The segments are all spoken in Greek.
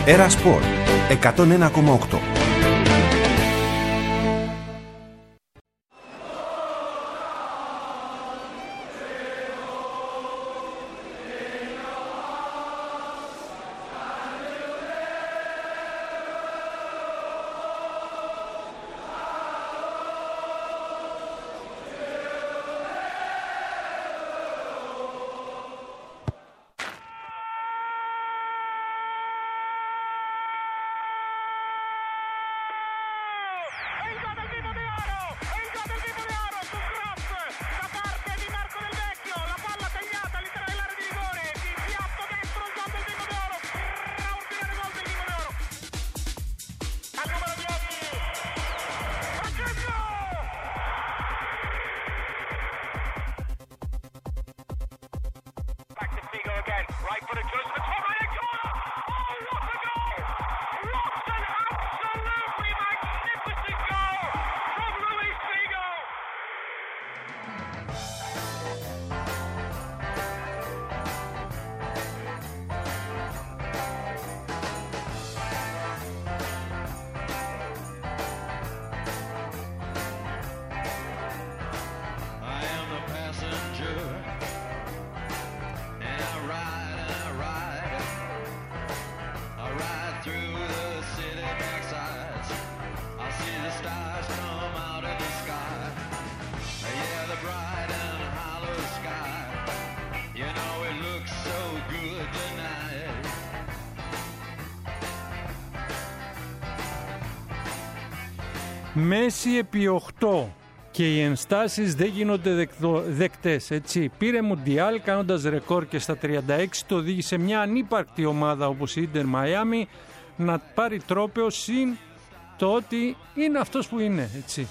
Era Sport 101,8. Μέση επί 8 και οι ενστάσεις δεν γίνονται δεκτές, έτσι. Πήρε Μουντιάλ κάνοντας ρεκόρ και στα 36 το οδήγησε μια ανύπαρκτη ομάδα όπως η Ίντερ Μαϊάμι να πάρει τρόπαιο, συν το ότι είναι αυτός που είναι, έτσι.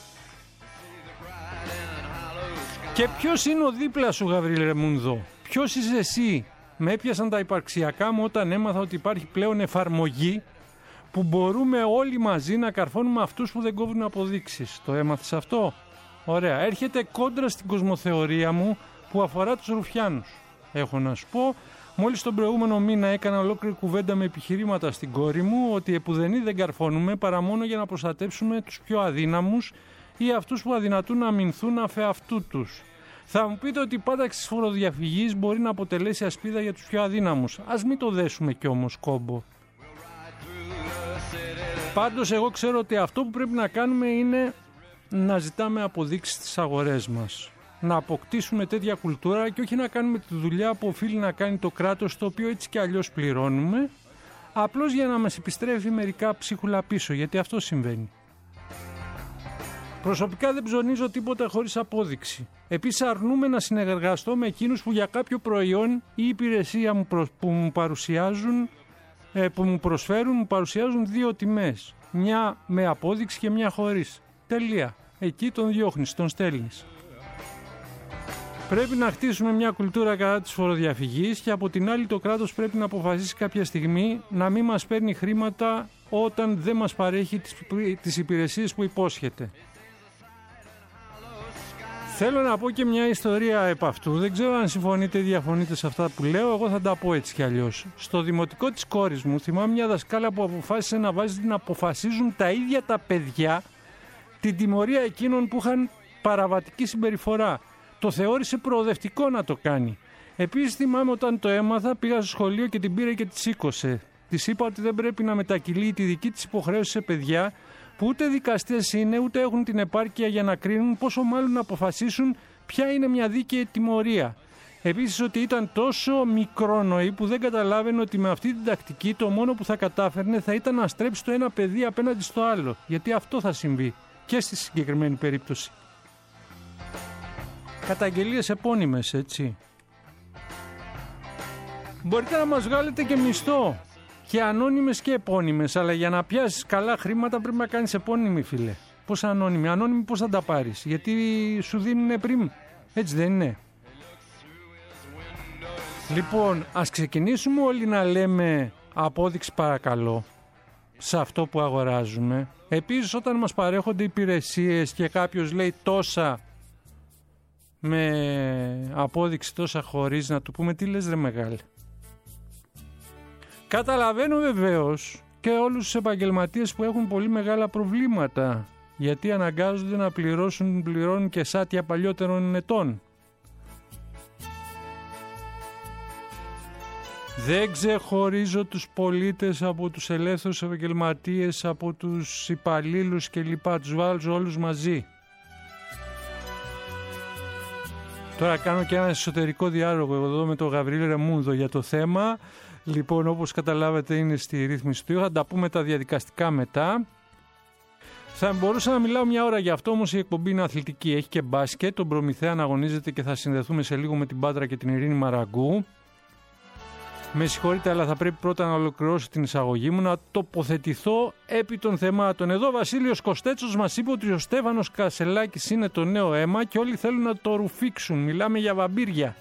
Και ποιος είναι ο δίπλα σου, Γαβρίλ Ρεμούνδο? Ποιος είσαι εσύ? Με έπιασαν τα υπαρξιακά μου όταν έμαθα ότι υπάρχει πλέον εφαρμογή που μπορούμε όλοι μαζί να καρφώνουμε αυτούς που δεν κόβουν αποδείξεις. Το έμαθες αυτό? Ωραία. Έρχεται κόντρα στην κοσμοθεωρία μου που αφορά τους ρουφιάνους. Έχω να σου πω, μόλις τον προηγούμενο μήνα έκανα ολόκληρη κουβέντα με επιχειρήματα στην κόρη μου ότι επουδενή δεν καρφώνουμε παρά μόνο για να προστατεύσουμε τους πιο αδύναμους ή αυτούς που αδυνατούν να αμυνθούν αφεαυτού τους. Θα μου πείτε ότι η πάταξη της φοροδιαφυγής μπορεί να αποτελέσει ασπίδα για τους πιο αδύναμους. Ας μην το δέσουμε κι όμως κόμπο. Πάντως εγώ ξέρω ότι αυτό που πρέπει να κάνουμε είναι να ζητάμε αποδείξεις στις αγορές μας. Να αποκτήσουμε τέτοια κουλτούρα και όχι να κάνουμε τη δουλειά που οφείλει να κάνει το κράτος, το οποίο έτσι κι αλλιώς πληρώνουμε, απλώς για να μας επιστρέφει μερικά ψίχουλα πίσω, γιατί αυτό συμβαίνει. Προσωπικά δεν ψωνίζω τίποτα χωρίς απόδειξη. Επίσης αρνούμε να συνεργαστώ με εκείνους που για κάποιο προϊόν ή υπηρεσία που μου προσφέρουν, μου παρουσιάζουν δύο τιμές. Μια με απόδειξη και μια χωρίς. Τελεία. Εκεί τον διώχνεις, τον στέλνεις. Πρέπει να χτίσουμε μια κουλτούρα κατά της φοροδιαφυγής και από την άλλη το κράτος πρέπει να αποφασίσει κάποια στιγμή να μην μας παίρνει χρήματα όταν δεν μας παρέχει τις υπηρεσίες που υπόσχεται. Θέλω να πω και μια ιστορία επ' αυτού. Δεν ξέρω αν συμφωνείτε ή διαφωνείτε σε αυτά που λέω. Εγώ θα τα πω έτσι κι αλλιώς. Στο δημοτικό της κόρης μου θυμάμαι μια δασκάλα που αποφάσισε να βάζει να αποφασίζουν τα ίδια τα παιδιά την τιμωρία εκείνων που είχαν παραβατική συμπεριφορά. Το θεώρησε προοδευτικό να το κάνει. Επίσης θυμάμαι όταν το έμαθα, πήγα στο σχολείο και την πήρε και τη σήκωσε. Της είπα ότι δεν πρέπει να μετακυλεί τη δική της υποχρέωση σε παιδιά που ούτε δικαστές είναι, ούτε έχουν την επάρκεια για να κρίνουν, πόσο μάλλον να αποφασίσουν ποια είναι μια δίκαιη τιμωρία. Επίσης ότι ήταν τόσο μικρόνοη που δεν καταλάβαινε ότι με αυτή την τακτική το μόνο που θα κατάφερνε θα ήταν να στρέψει το ένα παιδί απέναντι στο άλλο. Γιατί αυτό θα συμβεί και στη συγκεκριμένη περίπτωση. Καταγγελίες επώνυμες, έτσι. Μπορείτε να μας βγάλετε και μισθό. Και ανώνυμες και επώνυμες, αλλά για να πιάσεις καλά χρήματα πρέπει να κάνεις επώνυμη, φίλε. Πώς ανώνυμη? Ανώνυμη πώς θα τα πάρεις? Γιατί σου δίνουν πριν. Έτσι δεν είναι? Λοιπόν, ας ξεκινήσουμε όλοι να λέμε απόδειξη παρακαλώ σε αυτό που αγοράζουμε. Επίσης όταν μας παρέχονται υπηρεσίες και κάποιος λέει τόσα με απόδειξη, τόσα χωρίς, να του πούμε τι λες ρε μεγάλε. Καταλαβαίνω βεβαίως και όλους τους επαγγελματίες που έχουν πολύ μεγάλα προβλήματα, γιατί αναγκάζονται να πληρώνουν και σάτια παλιότερων ετών. Δεν ξεχωρίζω τους πολίτες από τους ελεύθερους επαγγελματίες, από τους υπαλλήλους κλπ. Τους βάζω όλους μαζί. Τώρα κάνω και ένα εσωτερικό διάλογο εδώ με τον Γαβρίλ Ρεμούνδο για το θέμα. Λοιπόν, όπως καταλάβετε είναι στη ρύθμιση του. Θα τα πούμε τα διαδικαστικά μετά. Θα μπορούσα να μιλάω μια ώρα γι' αυτό, όμως η εκπομπή είναι αθλητική. Έχει και μπάσκετ. Τον Προμηθέα αναγωνίζεται και θα συνδεθούμε σε λίγο με την Πάτρα και την Ειρήνη Μαραγκού. Με συγχωρείτε, αλλά θα πρέπει πρώτα να ολοκληρώσω την εισαγωγή μου, να τοποθετηθώ επί των θεμάτων. Εδώ ο Βασίλειος Κωστέτσος μας είπε ότι ο Στέφανος Κασελάκης είναι το νέο αίμα και όλοι θέλουν να το ρουφήξουν. Μιλάμε για βαμπύρια.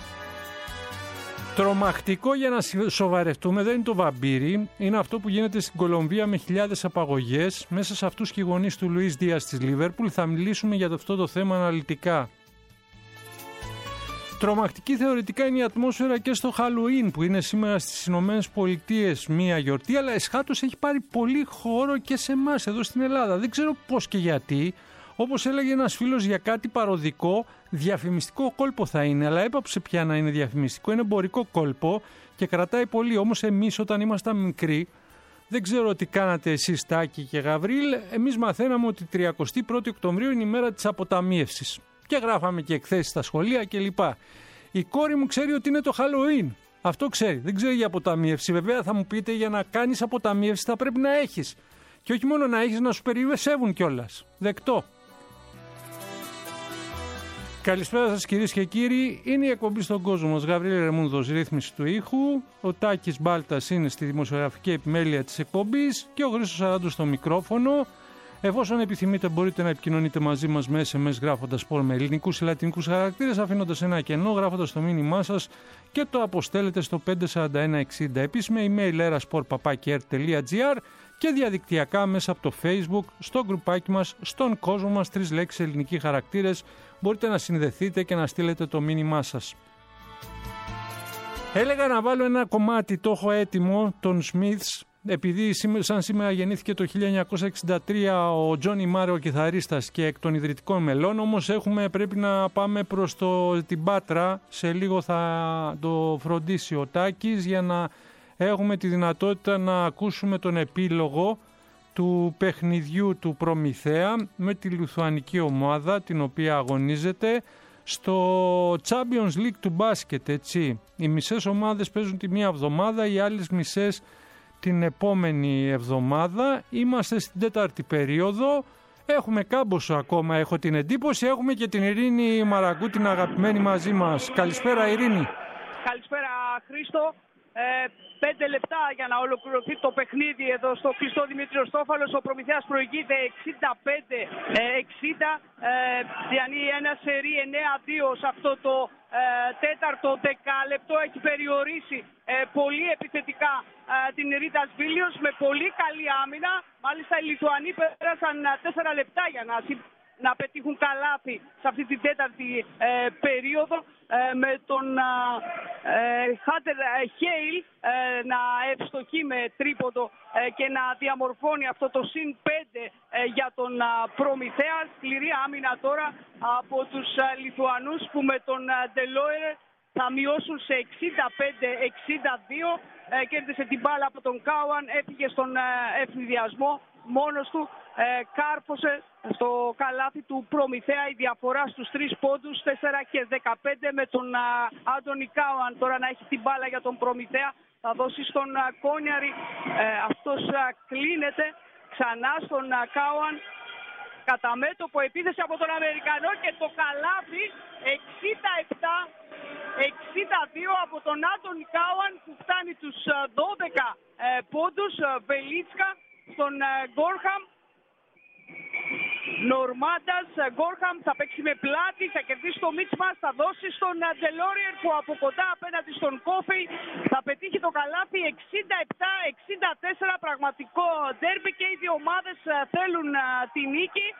Τρομακτικό για να σοβαρευτούμε δεν είναι το βαμπύρι, είναι αυτό που γίνεται στην Κολομβία με χιλιάδες απαγωγές. Μέσα σε αυτούς και οι γονείς του Λουίς Δίας της Λίβερπουλ. Θα μιλήσουμε για αυτό το θέμα αναλυτικά. Τρομακτική θεωρητικά είναι η ατμόσφαιρα και στο Halloween που είναι σήμερα στις Ηνωμένες Πολιτείες μία γιορτή, αλλά εσχάτως έχει πάρει πολύ χώρο και σε εμάς εδώ στην Ελλάδα. Δεν ξέρω πώς και γιατί. Όπως έλεγε ένας φίλος, για κάτι παροδικό, διαφημιστικό κόλπο θα είναι, αλλά έπαψε πια να είναι διαφημιστικό, είναι εμπορικό κόλπο και κρατάει πολύ. Όμως εμείς όταν ήμασταν μικροί, δεν ξέρω τι κάνατε εσείς Τάκη και Γαβρίλ, εμείς μαθαίναμε ότι 31η Οκτωβρίου είναι η μέρα της αποταμίευσης. Και γράφαμε και εκθέσεις στα σχολεία κλπ. Η κόρη μου ξέρει ότι είναι το Halloween. Αυτό ξέρει. Δεν ξέρει για αποταμίευση. Βέβαια θα μου πείτε, για να κάνεις αποταμίευση θα πρέπει να έχεις. Και όχι μόνο να έχεις, να σου περιβεσεύουν κιόλας. Δεκτό. Καλησπέρα σας κυρίες και κύριοι. Είναι η εκπομπή στον κόσμο μας. Γαβρίλ Ρεμούνδος, ρύθμιση του ήχου. Ο Τάκης Μπάλτας είναι στη δημοσιογραφική επιμέλεια της εκπομπής. Και ο Χρήστος Αράντος στο μικρόφωνο. Εφόσον επιθυμείτε, μπορείτε να επικοινωνείτε μαζί μας με SMS γράφοντας σπορ με ελληνικούς ή λατινικούς χαρακτήρες, αφήνοντας ένα κενό, γράφοντας το μήνυμά σας και το αποστέλλετε στο 54160. Επίσης με email erasport@r.gr και διαδικτυακά μέσα από το Facebook, στο γκρουπάκι μας, στον κόσμο μας, 3 λέξεις ελληνικοί χαρακτήρες. Μπορείτε να συνδεθείτε και να στείλετε το μήνυμά σας. Έλεγα να βάλω ένα κομμάτι, το έχω έτοιμο, των Smiths. Επειδή σαν σήμερα γεννήθηκε το 1963 ο Τζόνι Μάρε, ο κιθαρίστας και εκ των ιδρυτικών μελών, όμως πρέπει να πάμε προς την Πάτρα, σε λίγο θα το φροντίσει ο Τάκης για να έχουμε τη δυνατότητα να ακούσουμε τον επίλογο του παιχνιδιού του Προμηθέα με τη λιθουανική ομάδα την οποία αγωνίζεται στο Champions League του μπάσκετ, έτσι. Οι μισές ομάδες παίζουν τη μία εβδομάδα, οι άλλες μισές την επόμενη εβδομάδα. Είμαστε στην τέταρτη περίοδο. Έχουμε κάμποσο ακόμα, έχω την εντύπωση. Έχουμε και την Ειρήνη Μαραγκού, την αγαπημένη μαζί μας. Καλησπέρα Ειρήνη. Καλησπέρα Χρήστο. 5 λεπτά για να ολοκληρωθεί το παιχνίδι εδώ στο κλειστό Δημήτριο Στόφαλος. Ο Προμηθέας προηγείται 65-60. Διανύει ένα σερί 9-2 σε αυτό το τέταρτο δεκάλεπτο. Έχει περιορίσει πολύ επιθετικά την Ρίτας Βίλιος με πολύ καλή άμυνα. Μάλιστα οι Λιθουανοί πέρασαν 4 λεπτά για να πετύχουν καλάθι σε αυτή την τέταρτη περίοδο, με τον Χάντερ Χέιλ να ευστοχεί με τρίποντο και να διαμορφώνει αυτό το συν 5 για τον Προμηθέα. Σκληρή άμυνα τώρα από τους Λιθουανούς που με τον Ντελόερ θα μειώσουν σε 65-62. Κέρδισε την μπάλα από τον Κάουαν, έφυγε στον ευνηδιασμό μόνος του, κάρφωσε στο καλάθι του Προμηθέα. Η διαφορά στους 3 πόντους, 4-15, με τον Άντωνι Κάουαν τώρα να έχει την μπάλα για τον Προμηθέα. Θα δώσει στον Κόνιαρη, αυτός κλείνεται ξανά στον Κάουαν. Κατά μέτωπο επίθεση από τον Αμερικανό και το καλάθι 67-62 από τον Άντωνι Κάουαν που φτάνει τους 12 πόντους. Βελίτσκα στον Γκόρχαμ. Νορμάντας, Γκόρχαμ θα παίξει με πλάτη, θα κερδίσει το μίτσμα, θα δώσει στον Ντελόριερ που από κοντά απέναντι στον Κόφεϊ θα πετύχει το καλάθι. 67-64, πραγματικό ντέρμπι και οι δύο ομάδες θέλουν τη νίκη.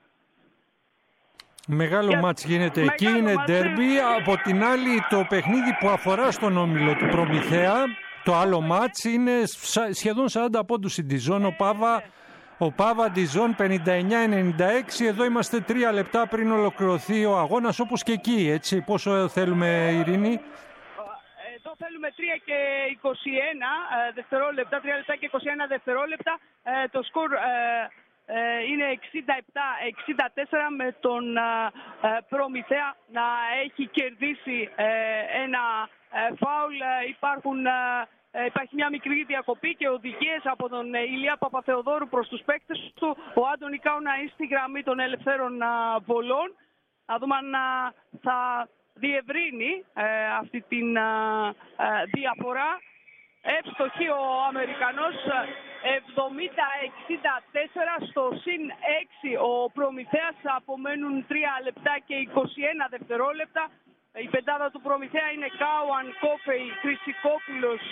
Μεγάλο μάτς γίνεται εκεί, είναι ντέρμπι. Από την άλλη το παιχνίδι που αφορά στον όμιλο του Προμηθέα Το άλλο μάτς είναι σχεδόν 40 πόντους η Dijon, ο Πάβα Dijon 59-96. Εδώ είμαστε 3 λεπτά πριν ολοκληρωθεί ο αγώνας, όπως και εκεί, έτσι. Πόσο θέλουμε, Ειρήνη? Εδώ θέλουμε 3 και 21 δευτερόλεπτα, 3 λεπτά και 21 δευτερόλεπτα. Το σκορ είναι 67-64 με τον Προμηθέα να έχει κερδίσει ένα φάουλ. Υπάρχει μια μικρή διακοπή και οδηγίες από τον Ηλία Παπαθεοδόρου προς τους παίκτες του. Ο Άντωνη Κάουνα είναι στη γραμμή των ελευθέρων βολών. Θα δούμε αν θα διευρύνει αυτή την διαφορά. Εύστοχη ο Αμερικανός, 70-64 στο συν 6 ο Προμηθέας. Απομένουν 3 λεπτά και 21 δευτερόλεπτα. Η πεντάδα του Προμηθέα είναι Κάουαν, Κόφεϊ, Χρυσικόπουλος,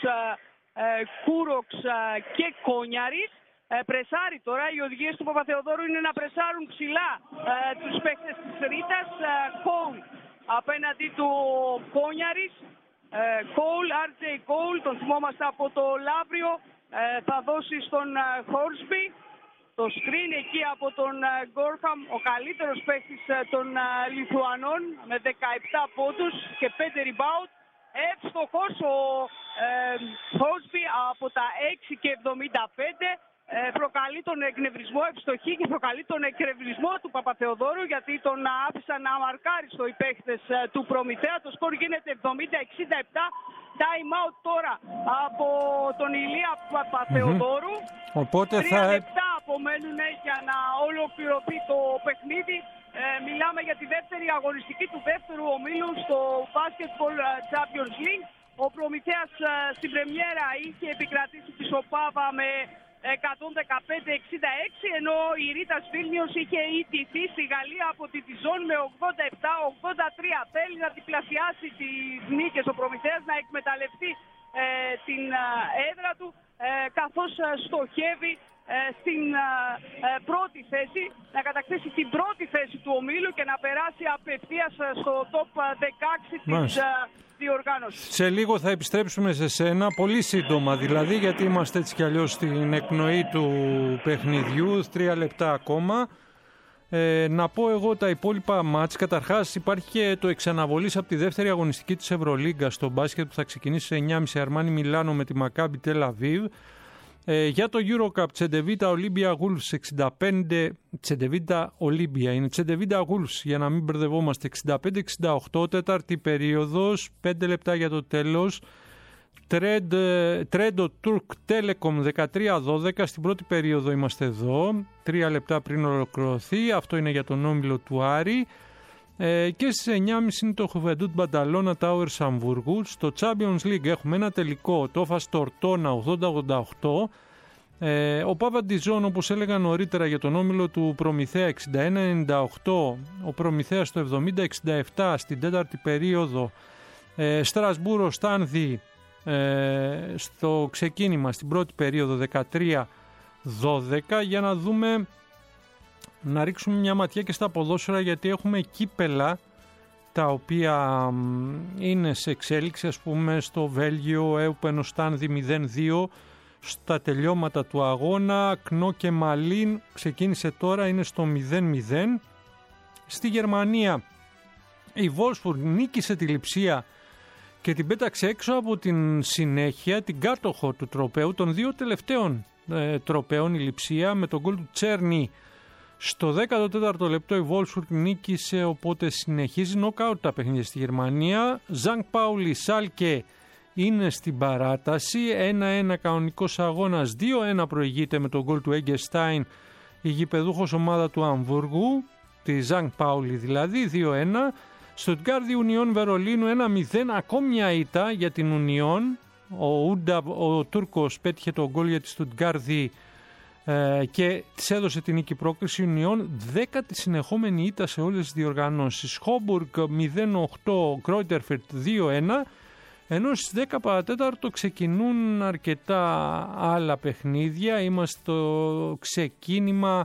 Κούροξ και Κόνιαρης. Πρεσάρει τώρα. Οι οδηγίες του Παπαθεοδόρου είναι να πρεσάρουν ψηλά τους παίκτες της Ρήτας. Κόουλ απέναντι του Κόνιαρης. Κόουλ, RJ Κόουλ, τον θυμόμαστε από το Λαύριο. Θα δώσει στον Χόρσμπι. Το screen εκεί από τον Γκόρχαμ, ο καλύτερος παίκτης των Λιθουανών, με 17 πόντους και 5 rebound. Εύστοχος ο Χόρσμπι από τα 6 και 75. Προκαλεί τον εκνευρισμό, ευστοχή, και προκαλεί τον εκνευρισμό του Παπαθεοδόρου, γιατί τον άφησαν να μαρκάρει στο οι παίχτες του Προμηθέα. Το σκορ γίνεται 70-67. Time out τώρα από τον Ηλία Παπαθεοδόρου. Οπότε 3 λεπτά απομένουν για να ολοκληρωθεί το παιχνίδι. Μιλάμε για τη δεύτερη αγωνιστική του δεύτερου ομίλου στο Basketball Champions League. Ο Προμηθέας στην πρεμιέρα είχε επικρατήσει τη Σοπάβα με 115-66, ενώ η Ρίτας Βίλνιος είχε ιτηθεί στη Γαλλία από τη Dijon με 87-83. Θέλει να διπλασιάσει τις νίκες ο Προμηθέας, να εκμεταλλευτεί την έδρα του, καθώς στοχεύει στην πρώτη θέση, να κατακτήσει την πρώτη θέση του ομίλου και να περάσει απευθείας στο top 16 της διοργάνωσης. Σε λίγο θα επιστρέψουμε σε σένα, πολύ σύντομα δηλαδή, γιατί είμαστε έτσι κι αλλιώς στην εκπνοή του παιχνιδιού, 3 λεπτά ακόμα. Να πω εγώ τα υπόλοιπα μάτς. Καταρχάς υπάρχει και το εξαναβολής από τη δεύτερη αγωνιστική της Ευρωλίγκα στο μπάσκετ, που θα ξεκινήσει σε 9.30 Αρμάνι Μιλάνο με τη Μακάμπι Τελ Αβίβ. Για το EuroCup, Τσεντεβίτα Ολύμπια Γούλφς 65, Τσεντεβίτα Ολύμπια είναι Τσεντεβίτα Γούλφς, για να μην μπερδευόμαστε, 65-68, τέταρτη περίοδος, 5 λεπτά για το τέλος. Τρέντο Τουρκ Τέλεκομ 13-12, στην πρώτη περίοδο είμαστε εδώ, 3 λεπτά πριν ολοκληρωθεί, αυτό είναι για τον όμιλο του Άρη. Και στις 9.30 είναι το Χουβεντούτ Μπανταλώνα Τάουερς Αμβούργου. Στο Champions League έχουμε ένα τελικό, το Όφας Τορτώνα 80-88. Ο Πάβα Dijon, όπως έλεγα νωρίτερα, για τον όμιλο του Προμηθέα 61-98. Ο Προμηθέας στο 70-67 στην τέταρτη περίοδο. Στρασβούρο Στάνδη στο ξεκίνημα στην πρώτη περίοδο 13-12. Για να δούμε, να ρίξουμε μια ματιά και στα ποδόσφαιρα, γιατί έχουμε κύπελα τα οποία είναι σε εξέλιξη, ας πούμε στο Βέλγιο Έουπεν Στάνδη 0-2 στα τελειώματα του αγώνα. Κνό και Μαλίν ξεκίνησε τώρα, είναι στο 0-0. Στη Γερμανία η Wolfsburg νίκησε τη Λειψία και την πέταξε έξω από την συνέχεια, την κάτοχο του τροπαίου, των δύο τελευταίων τροπαίων, η Λειψία, με τον γκολ του Τσέρνι. Στο 14ο λεπτό η Wolfsburg νίκησε, οπότε συνεχίζει νοκάουτ τα παιχνίδια στη Γερμανία. Ζανκ Πάουλι Σάλκε είναι στην παράταση, 1-1 κανονικός αγώνας, 2-1 προηγείται με τον γκολ του Έγκεστάιν η γηπεδούχος ομάδα του Αμβούργου, τη Ζανκ Πάουλι δηλαδή, 2-1. Στουτγκάρδι Ουνιόν Βερολίνου 1-0, ακόμη μια ήττα για την Ουνιόν. Ο Τούρκος πέτυχε τον γκολ για τη Στουτγκάρδι και της έδωσε την νίκη πρόκριση. Ουνιόν 10η συνεχόμενη ήττα σε όλες τις διοργανώσεις. Χόμπουργκ 0-8, Κρόιτερφερτ 2-1, ενώ στις 10 παρατέταρτο ξεκινούν αρκετά άλλα παιχνίδια. Είμαστε στο ξεκίνημα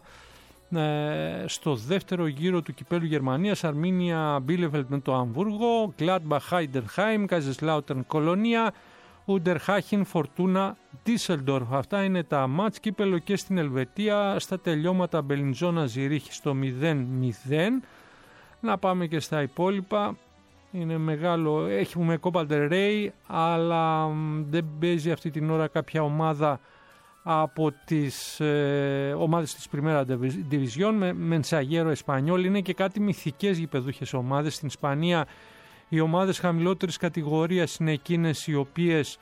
στο δεύτερο γύρο του κυπέλου Γερμανίας. Αρμίνια Μπίλεφελτ με το Αμβούργο, Γκλάντμπαχ Χάιντενχάιμ, Κάζεσλάουτερν Κολονία, Ούντερχάχεν Φορτούνα Ντίσελντορφ. Αυτά είναι τα μάτς. Κύπελο και στην Ελβετία. Στα τελειώματα Μπελιντζόνα Ζηρίχη στο 0-0. Να πάμε και στα υπόλοιπα. Είναι μεγάλο. Έχουμε Copa del Rey, αλλά δεν παίζει αυτή την ώρα κάποια ομάδα από τις ομάδες της Primera División. Μενσαγέρο Εσπανιόλ. Είναι και κάτι μυθικές γηπεδούχες ομάδες. Στην Ισπανία οι ομάδες χαμηλότερης κατηγορίας είναι εκείνες οι οποίες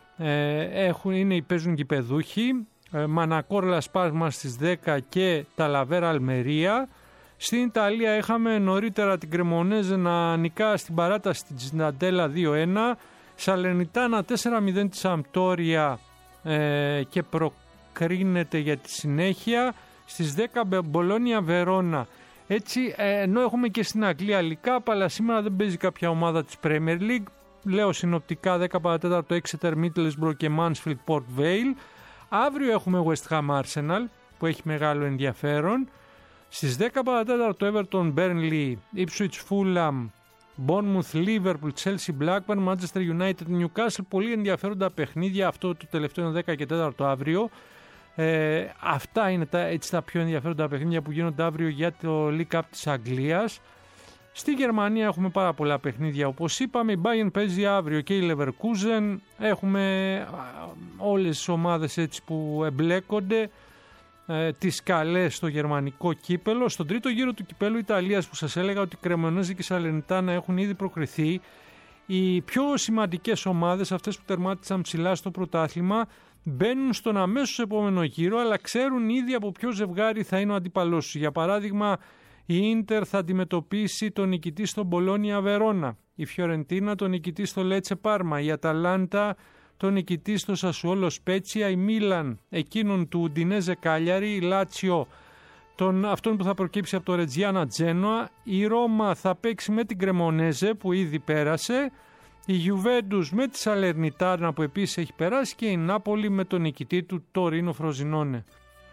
παίζουν γηπεδούχοι. Μανακόρ Λας Πάλμας στις 10 και Ταλαβέρα Αλμερία. Στην Ιταλία είχαμε νωρίτερα την Κρεμονέζε να νικά στην παράταση στην Τζινταντέλα 2-1. Σαλερνιτάνα 4-0 της Σαμπτόρια και προκρίνεται για τη συνέχεια. Στις 10 Μπολόνια Βερόνα. Έτσι, ενώ έχουμε και στην Αγγλία Λικάπ, αλλά σήμερα δεν παίζει κάποια ομάδα της Premier League. Λέω συνοπτικά 10 παρατέταρτο Exeter, Middlesbrough και Mansfield Port Vale. Αύριο έχουμε West Ham Arsenal που έχει μεγάλο ενδιαφέρον. Στις 10 παρατέταρτο Everton Burnley, Ipswich Fulham, Bournemouth Liverpool, Chelsea Blackburn, Manchester United Newcastle. Πολύ ενδιαφέροντα παιχνίδια. Αυτό το τελευταίο είναι 10 και 4 αύριο. Αυτά είναι τα πιο ενδιαφέροντα παιχνίδια που γίνονται αύριο για το League Cup της Αγγλίας. Στη Γερμανία έχουμε πάρα πολλά παιχνίδια, όπως είπαμε. Η Bayern παίζει αύριο και η Leverkusen. Έχουμε όλες τις ομάδες έτσι που εμπλέκονται, τις καλές στο γερμανικό κύπελο. Στον τρίτο γύρο του κυπέλου Ιταλίας, που σας έλεγα ότι η Κρεμονέζε και η Σαλερνιτάνα έχουν ήδη προκριθεί, οι πιο σημαντικές ομάδες, αυτές που τερμάτισαν ψηλά στο πρωτάθλημα, μπαίνουν στον αμέσως επόμενο γύρο, αλλά ξέρουν ήδη από ποιο ζευγάρι θα είναι ο αντίπαλός τους. Για παράδειγμα, η Ίντερ θα αντιμετωπίσει τον νικητή στο Μπολόνια Βερόνα, η Φιωρεντίνα τον νικητή στο Λέτσε Πάρμα, η Αταλάντα τον νικητή στο Σασουόλο Σπέτσια, η Μίλαν εκείνον του Ουντινέζε Κάλιαρη, η Λάτσιο αυτόν που θα προκύψει από το Ρετζιάνα Τζένοα, η Ρώμα θα παίξει με την Κρεμονέζε που ήδη πέρασε, η Γιουβέντους με τη Σαλερνιτάνα που επίσης έχει περάσει και η Νάπολη με τον νικητή του Τωρίνο Φροζινόνε.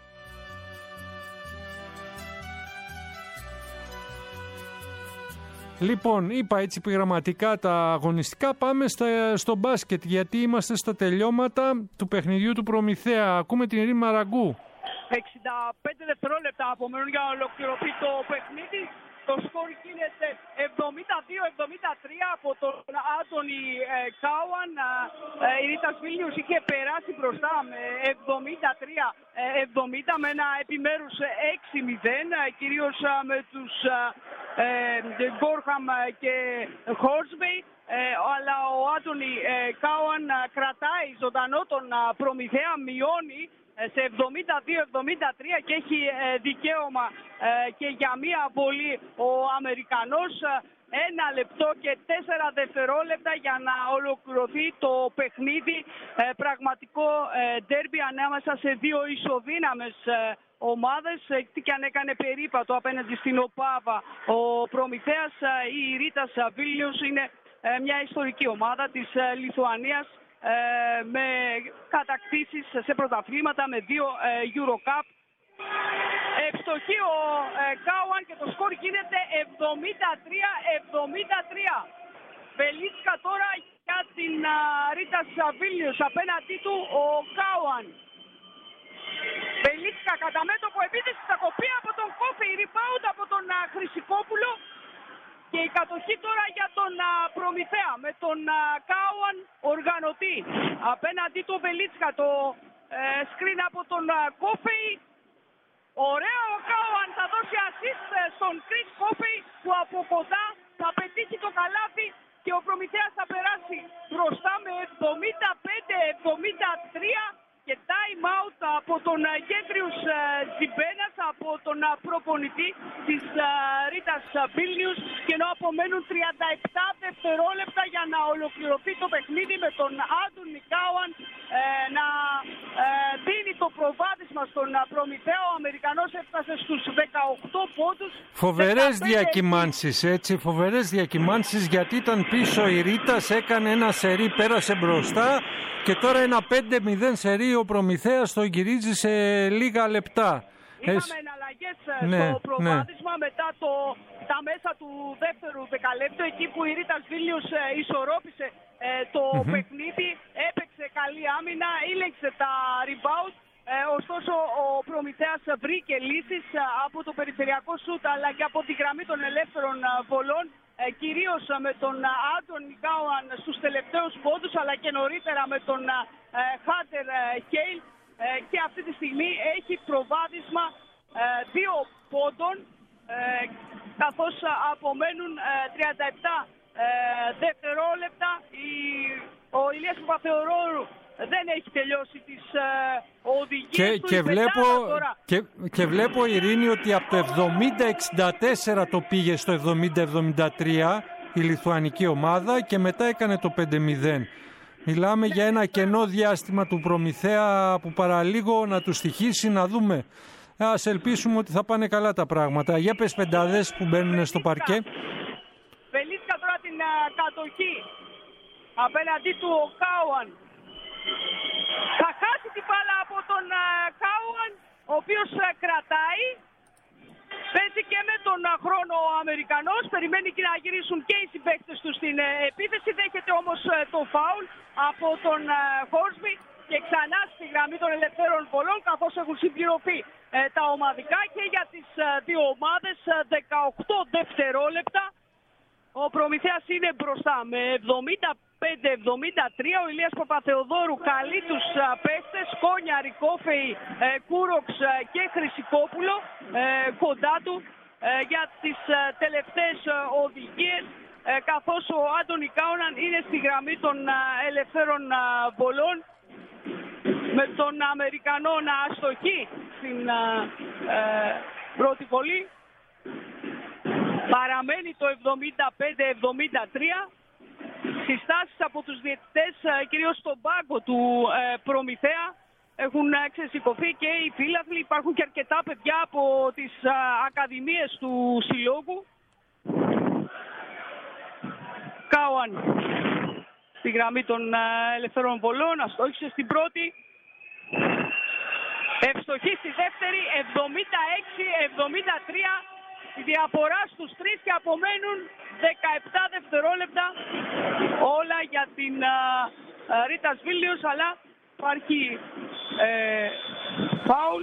Λοιπόν, είπα έτσι επιγραμματικά τα αγωνιστικά. Πάμε στο μπάσκετ, γιατί είμαστε στα τελειώματα του παιχνιδιού του Προμηθέα. Ακούμε την Ειρήνη Μαραγκού. 65 δευτερόλεπτα απομένουν για να ολοκληρωθεί το παιχνίδι. Το σκορ γίνεται 72-73 από τον Άντωνη Κάουαν. Η Ρίτας Βίλνιους είχε περάσει μπροστά με 73-70 με ένα επιμέρους 6-0, κυρίως με τους Γκόρχαμ και Χόρσμπεϊ. Αλλά ο Άντωνη Κάουαν κρατάει ζωντανό τον Προμηθέα, μειώνει σε 72-73 και έχει δικαίωμα και για μία βολή ο Αμερικανός. 1 λεπτό και 4 δευτερόλεπτα για να ολοκληρωθεί το παιχνίδι. Πραγματικό ντέρμπι ανάμεσα σε δύο ισοδύναμες ομάδες. Τι και αν έκανε περίπατο απέναντι στην ΟΠΑΒΑ ο Προμηθέας, η Ρίτας Βίλνιους είναι μια ιστορική ομάδα της Λιθουανίας, με κατακτήσεις σε πρωταθλήματα, με 2 Eurocup. Ευστοχεί ο Κάουαν και το σκορ γίνεται 73-73. Βελίτσκα τώρα για την Ρίτας Βίλνιους, απέναντί του ο Κάουαν. Βελίτσκα κατά μέτωπο επίθεση, θα κοπεί από τον Κόφεϊ, rebound από τον Χρυσικόπουλο. Και η κατοχή τώρα για τον Προμηθέα με τον Κάουαν οργανωτή. Απέναντί του Βελίτσκα, το σκριν από τον Κόφεϊ. Ωραίο ο Κάουαν, θα δώσει assist στον Κρίς Κόφεϊ που από κοντά θα πετύχει το καλάθι και ο Προμηθέας θα περάσει μπροστά με 75-73. Και time out από τον Γέντριους Τζιμπένας, από τον προπονητή της Ρίτας Βίλνιους, και ενώ απομένουν 37 δευτερόλεπτα για να ολοκληρωθεί το παιχνίδι με τον Άντωνη Κάουαν να δίνει το προβάδισμα στον Προμηθέα. Ο Αμερικανός έφτασε στους 18 πόντους. Φοβερές διακυμάνσεις, έτσι, φοβερές διακυμάνσεις, γιατί ήταν πίσω η Ρίτας, έκανε ένα σερί, πέρασε μπροστά και τώρα ένα 5-0 σερί ο Προμηθέας το γυρίζει σε λίγα λεπτά. Είχαμε εναλλαγές στο προβάδισμα μετά τα μέσα του δεύτερου δεκαλέπτου, εκεί που η Ρίτας Βίλνιους ισορρόπησε το παιχνίδι, έπαιξε καλή άμυνα, ήλεγξε τα rebound. Ωστόσο ο Προμηθέας βρήκε λύσεις από το περιφερειακό σούτ αλλά και από τη γραμμή των ελεύθερων βολών, κυρίως με τον Άντονι Κάουαν στους τελευταίους πόντους αλλά και νωρίτερα με τον Χάντερ Χέιλ, και αυτή τη στιγμή έχει προβάδισμα 2 πόντων, καθώς απομένουν 37 δευτερόλεπτα. Ο Ηλίας Παπαθεοδόρου δεν έχει τελειώσει τις οδηγίες του. Και βλέπω, Ειρήνη, ότι από το 70-64 το πήγε στο 70-73 η λιθουανική ομάδα και μετά έκανε το 5-0. Μιλάμε για ένα κενό διάστημα του Προμηθέα που παραλίγο να του στοιχήσει, να δούμε. Ας ελπίσουμε ότι θα πάνε καλά τα πράγματα. Για πες πεντάδες που μπαίνουν στο παρκέ. Βελίτσκα τώρα την κατοχή απέναντί του ο Κάουαν. Θα χάσει την μπάλα από τον Κάουαν, ο οποίος κρατάει. Παίζει και με τον χρόνο ο Αμερικανός. Περιμένει και να γυρίσουν και οι συμπαίκτες του στην επίθεση. Δέχεται όμως το φάουλ από τον Χόρσμπι και ξανά στη γραμμή των ελευθέρων βολών, καθώς έχουν συμπληρωθεί τα ομαδικά και για τις δύο ομάδες 18 δευτερόλεπτα. Ο Προμηθέας είναι μπροστά με 75-73. Ο Ηλίας Παπαθεοδόρου καλεί τους παίχτες, Κόνια, Ρικόφεϊ, Κούροξ και Χρυσικόπουλο κοντά του για τις τελευταίες οδηγίες, καθώς ο Άντονι Κάουναν είναι στη γραμμή των ελευθέρων βολών με τον Αμερικανό να αστοχεί στην πρώτη βολή. Παραμένει το 75-73. Συστάσεις από τους διαιτητές, κυρίως στον πάγκο του Προμηθέα, έχουν ξεσηκωθεί και οι φύλαθλοι. Υπάρχουν και αρκετά παιδιά από τις ακαδημίες του συλλόγου. Κάουαν στη γραμμή των ελευθερών βολών, αστόχησε στην πρώτη. Ευστοχή στη δεύτερη, 76-73. Η διαφορά στους 3 και απομένουν 17 δευτερόλεπτα. Όλα για την Ρίτας Βίλνιους, αλλά υπάρχει φάουλ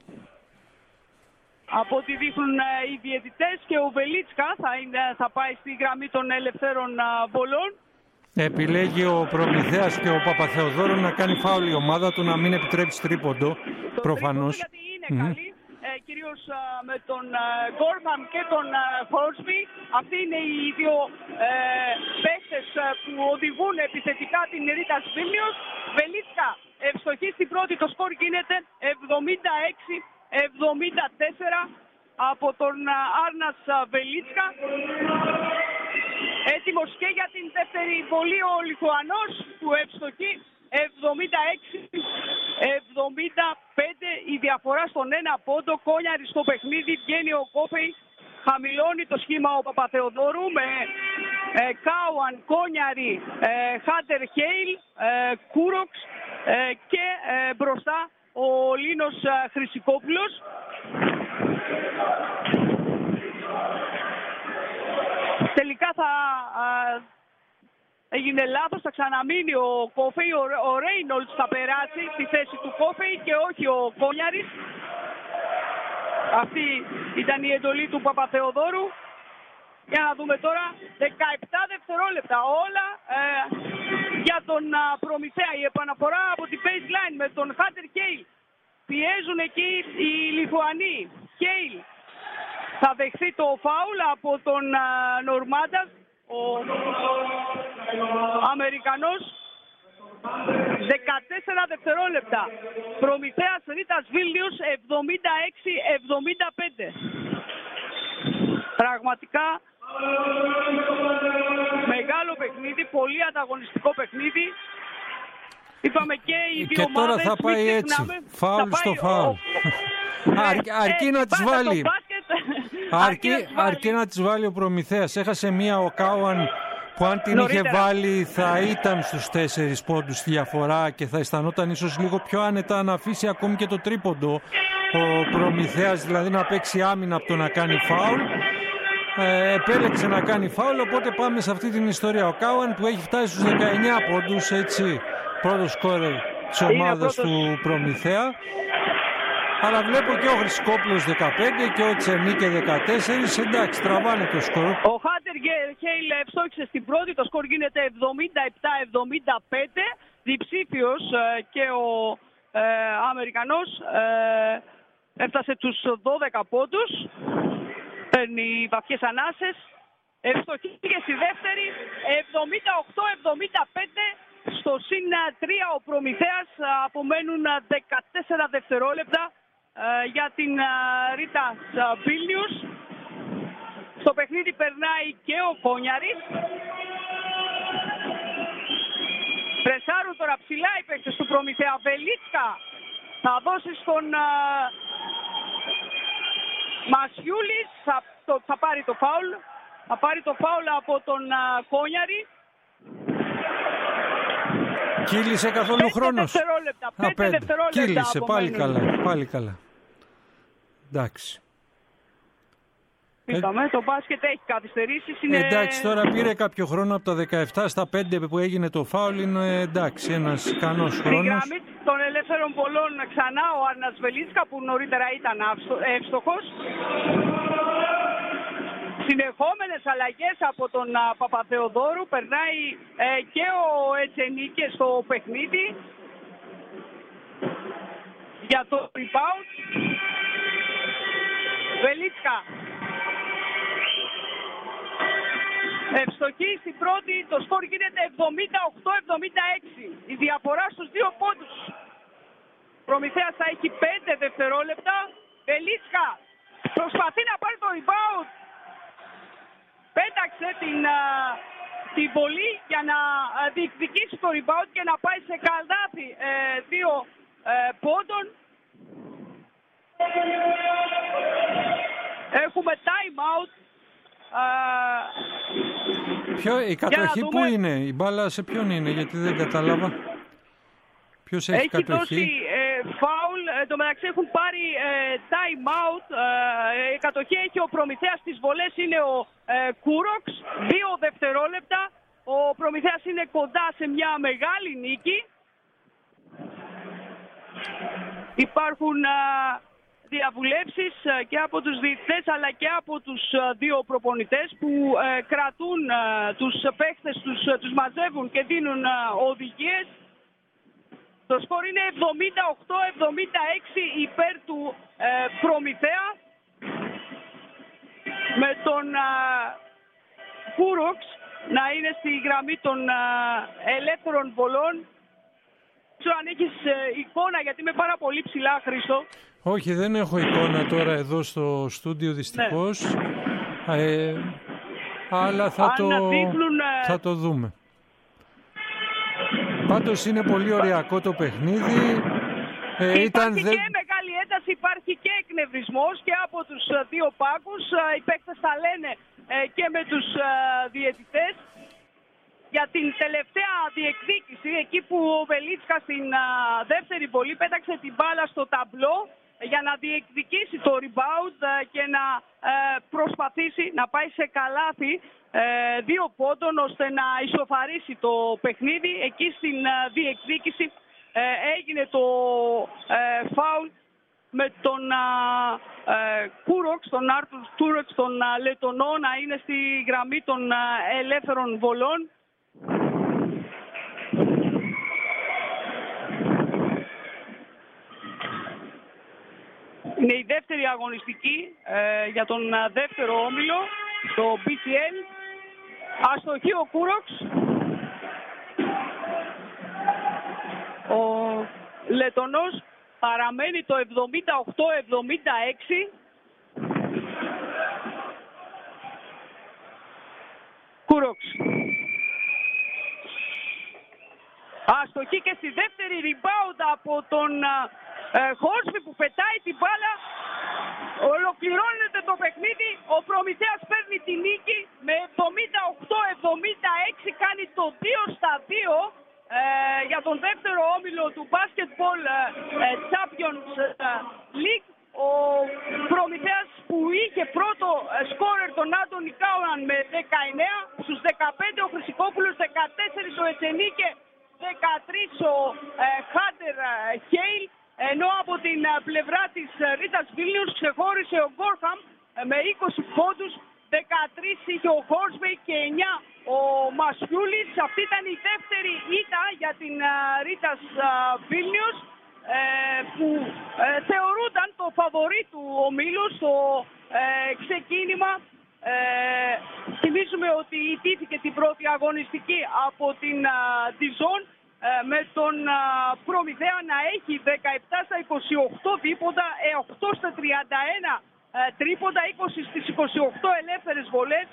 από ό,τι δείχνουν οι διαιτητές και ο Βελίτσκα θα πάει στη γραμμή των ελευθέρων βολών. Επιλέγει ο Προμηθέας και ο Παπαθεοδόρου να κάνει φάουλ η ομάδα του, να μην επιτρέψει τρίποντο, προφανώς. Γιατί είναι καλή, κυρίως με τον Γκόρμαν και τον Χόρσμπι. Αυτοί είναι οι δύο παίκτες που οδηγούν επιθετικά την Ρίτας Βίλνιους. Βελίτσκα ευστοχή στην πρώτη, το σκορ γίνεται 76-74 από τον Άρνας Βελίτσκα. Έτοιμος και για την δεύτερη βολή ο Λιθουανός που ευστοχεί. 76-75 η διαφορά στον ένα πόντο. Κόνιαρη στο παιχνίδι, βγαίνει ο Κόφεϊ, χαμηλώνει το σχήμα ο Παπαθεοδόρου με Κάουαν, Κόνιαρη, Χάντερ Χέιλ, Κούροξ και μπροστά ο Λίνος Χρυσικόπουλος. Τελικά έγινε λάθος, θα ξαναμείνει ο Κόφεϊ, ο Ρέινολτς θα περάσει στη θέση του Κόφεϊ και όχι ο Κόνιαρης. Αυτή ήταν η εντολή του Παπαθεοδόρου. Για να δούμε τώρα, 17 δευτερόλεπτα όλα για τον Προμηθέα. Η επαναφορά από την baseline με τον Χάντερ Χέιλ. Πιέζουν εκεί οι Λιθουανοί. Χέιλ θα δεχθεί το φάουλ από τον Νορμάντας, ο Αμερικανός. 14 δευτερόλεπτα. Προμηθέας Ρίτας Βίλνιους 76-75. Πραγματικά μεγάλο παιχνίδι, πολύ ανταγωνιστικό παιχνίδι. Είπαμε και οι δύο ομάδες. Και τώρα θα πάει έτσι, φάουλ στο φάουλ. Αρκεί να τις βάλει. Αρκεί να τις βάλει ο Προμηθέας. Έχασε μία ο Κάουαν που αν την είχε βάλει θα ήταν στους 4 πόντους διαφορά και θα αισθανόταν ίσως λίγο πιο άνετα να αφήσει ακόμη και το τρίποντο. Ο Προμηθέας δηλαδή να παίξει άμυνα από το να κάνει φάουλ. επέλεξε να κάνει φάουλ, οπότε πάμε σε αυτή την ιστορία. Ο Κάουαν που έχει φτάσει στους 19 πόντους, έτσι, πρώτος σκόρερ της ομάδας του Προμηθέα. Αλλά βλέπω και ο Χρυσικόπουλος 15 και ο Τσενίκε 14. Εντάξει, τραβάνε το σκορ. Ο Χάντερ Χέιλ ευστόχισε στην πρώτη, το σκορ γίνεται 77-75. Διψήφιος και ο Αμερικανός έφτασε τους 12 πόντους. Παίρνει βαθιές ανάσες. Ευστοχήθηκε στη δεύτερη 78-75. Στο συν 3 ο Προμηθέας. Απομένουν 14 δευτερόλεπτα για την Ρίτα Βίλνιους. Στο παιχνίδι περνάει και ο Κόνιαρης. Πρεσάρουν τώρα ψηλά οι παίκτες του Προμηθέα. Βελίτσκα θα δώσει στον Μασιούλης. Θα πάρει το φάουλ. Θα πάρει το φάουλ από τον Κόνιαρη. Κύλησε καθόλου χρόνος. 5 δευτερόλεπτα. Κύλησε, πάλι καλά. Εντάξει. Είπαμε, το μπάσκετ έχει καθυστερήσεις. Εντάξει, τώρα πήρε κάποιο χρόνο από τα 17 στα 5 που έγινε το φάουλ. Είναι εντάξει, ένας ικανός χρόνος. Στη γραμμή των ελεύθερων βολών ξανά ο Άρνας Βελίτσκα που νωρίτερα ήταν εύστοχος. Συνεχόμενες αλλαγές από τον Παπαθεοδόρου. Περνάει και ο Ετσενίκε στο παιχνίδι για το rebound. Βελίτσκα ευστοχή στην πρώτη, το σκορ γίνεται 78-76. Η διαφορά στους 2 πόντους. Προμηθέας θα έχει 5 δευτερόλεπτα. Βελίτσκα προσπαθεί να πάρει το rebound. Πέταξε την βολή για να διεκδικήσει το rebound και να πάει σε καλάθι 2 πόντων. Έχουμε time out. Η κατοχή που είναι, η μπάλα σε ποιον είναι, γιατί δεν κατάλαβα. Ποιος έχει κατοχή? Δώσει φάουλ, εν τω μεταξύ έχουν πάρει time out. Η κατοχή έχει ο Προμηθέας, στις βολές είναι ο Κούροξ, 2 δευτερόλεπτα. Ο Προμηθέας είναι κοντά σε μια μεγάλη νίκη. Υπάρχουν διαβουλεύσεις και από τους διαιτητές αλλά και από τους 2 προπονητές που κρατούν τους παίχτες, τους μαζεύουν και δίνουν οδηγίες. Το σκορ είναι 78-76 υπέρ του Προμηθέα, με τον Κούροξ να είναι στη γραμμή των ελεύθερων βολών. Ξέρω αν έχεις εικόνα, γιατί είμαι πάρα πολύ ψηλά, Χρήστο. Όχι, δεν έχω εικόνα τώρα εδώ στο στούντιο δυστυχώς. Ναι. Αλλά θα το δούμε. Πάντως είναι πολύ ωριακό το παιχνίδι. Υπάρχει και μεγάλη ένταση, υπάρχει και εκνευρισμός και από τους 2 πάγκους. Οι παίκτες θα λένε και με τους διαιτητές για την τελευταία διεκδίκηση, εκεί που ο Βελίτσκα στην δεύτερη βολή πέταξε την μπάλα στο ταμπλό για να διεκδικήσει το rebound και να προσπαθήσει να πάει σε καλάθι 2 πόντων ώστε να ισοφαρίσει το παιχνίδι. Εκεί στην διεκδίκηση έγινε το φάουλ με τον Κούροξ, τον Άρτουρ Κούροξ, τον Λετονό, να είναι στη γραμμή των ελεύθερων βολών. Είναι η δεύτερη αγωνιστική για τον δεύτερο όμιλο, το BCL. Αστοχή ο Κούροξ. Ο Λετονός παραμένει το 78-76. Κούροξ. Αστοχή και στη δεύτερη, rebound από τον Χόρσβι που πετάει την μπάλα. Ολοκληρώνεται το παιχνίδι. Ο Προμηθέας παίρνει τη νίκη με 78-76. Κάνει το 2-2 για τον δεύτερο όμιλο του Basketball Champions League. Ο Προμηθέας που είχε πρώτο σκόρερ τον Άντωνη Κάουραν με 19, στους 15 ο Χρυσικόπουλος, 14 ο Ετσενίκε, 13 ο Χάντερ Χέιλ, ενώ από την πλευρά της Ρίτας Βίλνιους ξεχώρισε ο Γκόρχαμ με 20 πόντους, 13 είχε ο Χόρσμπεϊ και 9 ο Μασιούλης. Αυτή ήταν η δεύτερη ήττα για την Ρίτας Βίλνιους, που θεωρούνταν το φαβορί του ομίλου στο ξεκίνημα. Θυμίζουμε ότι ιτήθηκε την πρώτη αγωνιστική από την Dijon, με τον Προμηθέα να έχει 17 στα 28 δίποντα, 8 στα 31 τρίποντα, 20 στις 28 ελεύθερες βολές,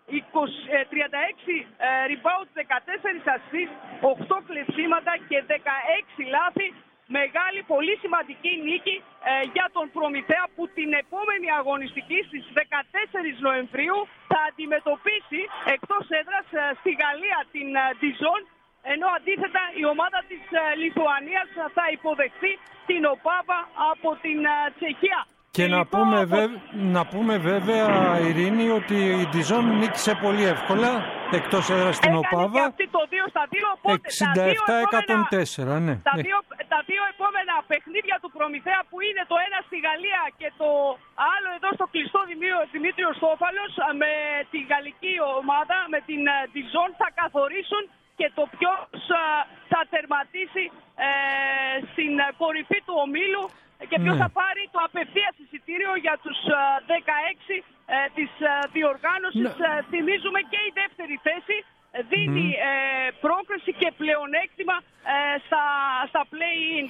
36 rebound, 14 assist, 8 κλεψίματα και 16 λάθη. Μεγάλη, πολύ σημαντική νίκη για τον Προμηθέα, που την επόμενη αγωνιστική στις 14 Νοεμβρίου θα αντιμετωπίσει εκτός έδρας στη Γαλλία την Dijon, ενώ αντίθετα η ομάδα της Λιθουανίας θα υποδεχθεί την Οπάβα από την Τσεχία. Και να πούμε βέβαια, Ειρήνη, ότι η Dijon νίκησε πολύ εύκολα εκτός έδρας στην Οπάβα. Και αυτή το 2-2, οπότε 67-104, ναι. Τα δύο επόμενα παιχνίδια του Προμηθέα, που είναι το ένα στη Γαλλία και το άλλο εδώ στο κλειστό Δημήτριος Στόφαλος με τη γαλλική ομάδα, με την Dijon, θα καθορίσουν και το ποιος θα τερματίσει στην κορυφή του ομίλου και ποιος θα πάρει το απευθείας εισιτήριο για τους 16 της διοργάνωσης. Θυμίζουμε και η δεύτερη θέση δίνει πρόκριση και πλεονέκτημα στα play-in.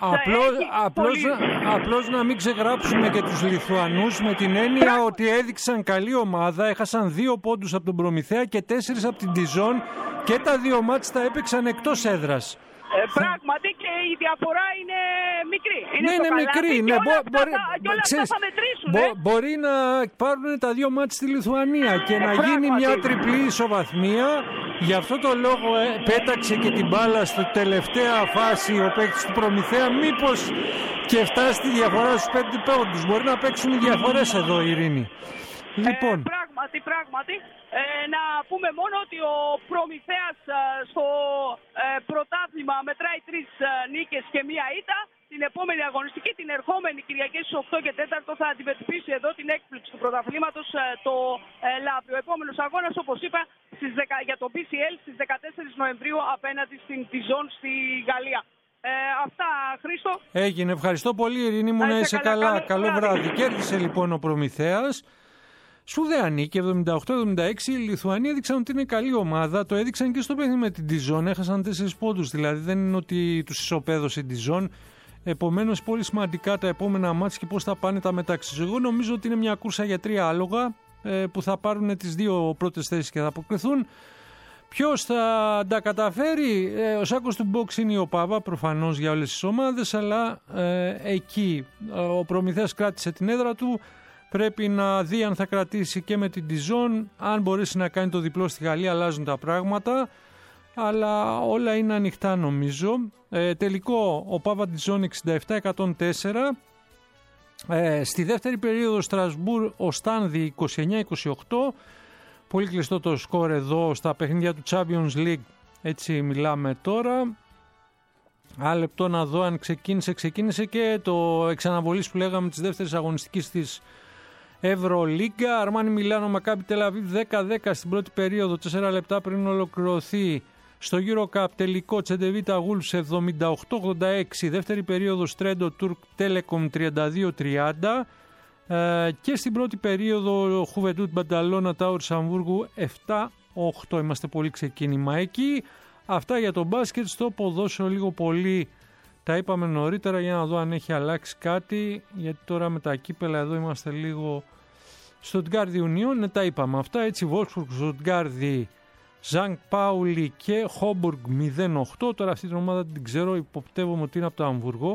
Απλώς να μην ξεγράψουμε και τους Λιθουανούς, με την έννοια ότι έδειξαν καλή ομάδα, έχασαν 2 πόντους από τον Προμηθέα και 4 από την Dijon, και τα 2 μάτς τα έπαιξαν εκτός έδρας. Πράγματι, και η διαφορά είναι μικρή. Είναι μικρή. Και όλα αυτά θα μετρήσουν. Μπορεί να πάρουν τα 2 μάτς στη Λιθουανία και να γίνει μια τριπλή ισοβαθμία. Γι' αυτό το λόγο πέταξε και την μπάλα στη τελευταία φάση ο παίκτης του Προμηθέα. Μήπως και φτάσει τη διαφορά στους 5 πόντους. Μπορεί να παίξουν οι διαφορές εδώ, Ειρήνη. Λοιπόν. Πράγματι. Να πούμε μόνο ότι ο Προμηθέας στο πρωτάθλημα μετράει 3 νίκες και 1 ήττα. Την επόμενη αγωνιστική, την ερχόμενη Κυριακή στις 8 και 4, θα αντιμετωπίσει εδώ την έκπληξη του πρωταθλήματος, το Λαύριο. Ο επόμενος αγώνας, όπως είπα, για το BCL στις 14 Νοεμβρίου απέναντι στην Dijon στη Γαλλία. Αυτά, Χρήστο. Έγινε. Ευχαριστώ πολύ, Ειρήνη μου. Να είσαι καλά. Καλό βράδυ. Κέρδισε λοιπόν ο Προμηθέας. Σπουδαία νίκη, 78-76. Οι Λιθουανοί έδειξαν ότι είναι καλή ομάδα. Το έδειξαν και στο παιχνίδι με την Dijon. Έχασαν 4 πόντους. Δηλαδή δεν είναι ότι τους ισοπαίδωσε η Dijon. Επομένως, πολύ σημαντικά τα επόμενα μάτς και πώς θα πάνε τα μεταξύ. Εγώ νομίζω ότι είναι μια κούρσα για 3 άλογα που θα πάρουν τις 2 πρώτες θέσεις και θα αποκριθούν. Ποιος θα τα καταφέρει? Ο σάκος του box είναι η Οπάβα, προφανώς για όλες τις ομάδες, αλλά εκεί ο Προμηθέας κράτησε την έδρα του. Πρέπει να δει αν θα κρατήσει και με την Dijon. Αν μπορέσει να κάνει το διπλό στη Γαλλία, αλλάζουν τα πράγματα. Αλλά όλα είναι ανοιχτά, νομίζω. Τελικό, Οπάβα Dijon 67-104. Στη δεύτερη περίοδο Στρασβούρ ο Στάνδη 29-28. Πολύ κλειστό το σκορ εδώ στα παιχνίδια του Champions League. Έτσι μιλάμε τώρα. Άλλο λεπτό να δω αν ξεκίνησε και το εξαναβολής που λέγαμε της δεύτερης αγωνιστικής της Ευρωλίγκα. Αρμάνι Μιλάνο Μακάμπι Τελαβίβ 10-10 στην πρώτη περίοδο, 4 λεπτά πριν ολοκληρωθεί. Στο EuroCup τελικό Τσεντεβίτα Γούλφς 78-86, δεύτερη περίοδο Τρέντο Τουρκ Τέλεκομ 32-30 και στην πρώτη περίοδο Χουβεντούτ Μπανταλώνα Τάουρ Αμβούργου 7-8. Είμαστε πολύ ξεκίνημα εκεί. Αυτά για το μπάσκετ. Στο ποδόσφαιρο λίγο πολύ τα είπαμε νωρίτερα, για να δω αν έχει αλλάξει κάτι, γιατί τώρα με τα κύπελα εδώ είμαστε λίγο Στουτγκάρδι Ουνιόν, ναι, τα είπαμε αυτά, έτσι. Βόλσμπουργκ, Στουτγκάρδι, Ζανκ Πάουλι και Χόμπουργκ 0-8. Τώρα αυτή την ομάδα την ξέρω, υποπτεύομαι ότι είναι από το Αμβούργο.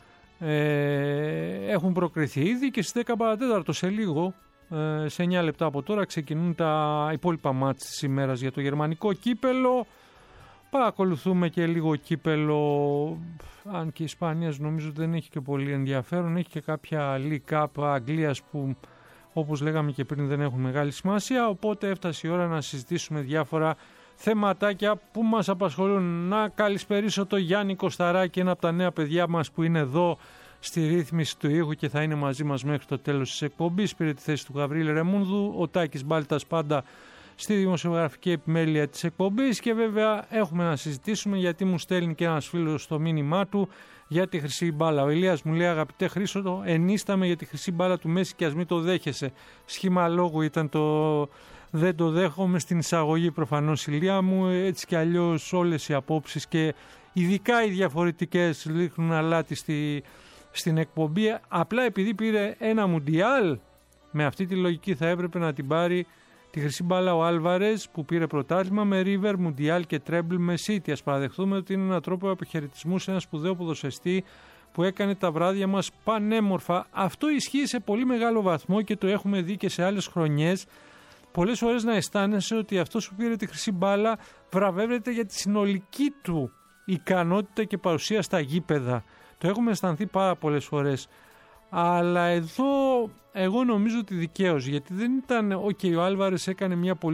Έχουν προκριθεί ήδη και στις 10 παρατέταρτο σε λίγο, σε 9 λεπτά από τώρα, ξεκινούν τα υπόλοιπα μάτς της ημέρας για το γερμανικό κύπελο. Παρακολουθούμε και λίγο κύπελο, αν και η Ισπανίας νομίζω δεν έχει και πολύ ενδιαφέρον. Έχει και κάποια League Cup Αγγλίας που όπως λέγαμε και πριν, δεν έχουν μεγάλη σημασία, οπότε έφτασε η ώρα να συζητήσουμε διάφορα θεματάκια που μας απασχολούν. Να καλησπερίσω το Γιάννη Κωσταράκη, ένα από τα νέα παιδιά μας που είναι εδώ στη ρύθμιση του ήχου και θα είναι μαζί μας μέχρι το τέλος της εκπομπής. Πήρε τη θέση του Γαβρίλη Ρεμούνδου, ο Τάκης Μπάλτας πάντα στη δημοσιογραφική επιμέλεια της εκπομπής, και βέβαια έχουμε να συζητήσουμε, γιατί μου στέλνει και ένας φίλος στο μήνυμά του για τη χρυσή μπάλα. Ο Ηλίας μου λέει: αγαπητέ Χρήστο, ενίσταμε για τη χρυσή μπάλα του Μέση και ας μην το δέχεσαι. Σχήμα λόγου ήταν το δεν το δέχομαι στην εισαγωγή προφανώς, Ηλία μου. Έτσι κι αλλιώς όλες οι απόψεις και ειδικά οι διαφορετικές ρίχνουν αλάτι στην εκπομπή. Απλά επειδή πήρε ένα Μουντιάλ, με αυτή τη λογική θα έπρεπε να την πάρει τη χρυσή μπάλα ο Άλβαρες, που πήρε πρωτάθλημα με River, Μουντιάλ και Τρέμπλ με City. Ας παραδεχθούμε ότι είναι έναν τρόπο αποχαιρετισμού σε ένα σπουδαίο ποδοσφαιριστή που έκανε τα βράδια μας πανέμορφα. Αυτό ισχύει σε πολύ μεγάλο βαθμό και το έχουμε δει και σε άλλες χρονιές. Πολλές φορές να αισθάνεσαι ότι αυτός που πήρε τη χρυσή μπάλα βραβεύεται για τη συνολική του ικανότητα και παρουσία στα γήπεδα. Το έχουμε αισθανθεί πάρα πολλές φορές. Αλλά εδώ εγώ νομίζω ότι δικαίως, γιατί δεν ήταν ο Άλβαρες έκανε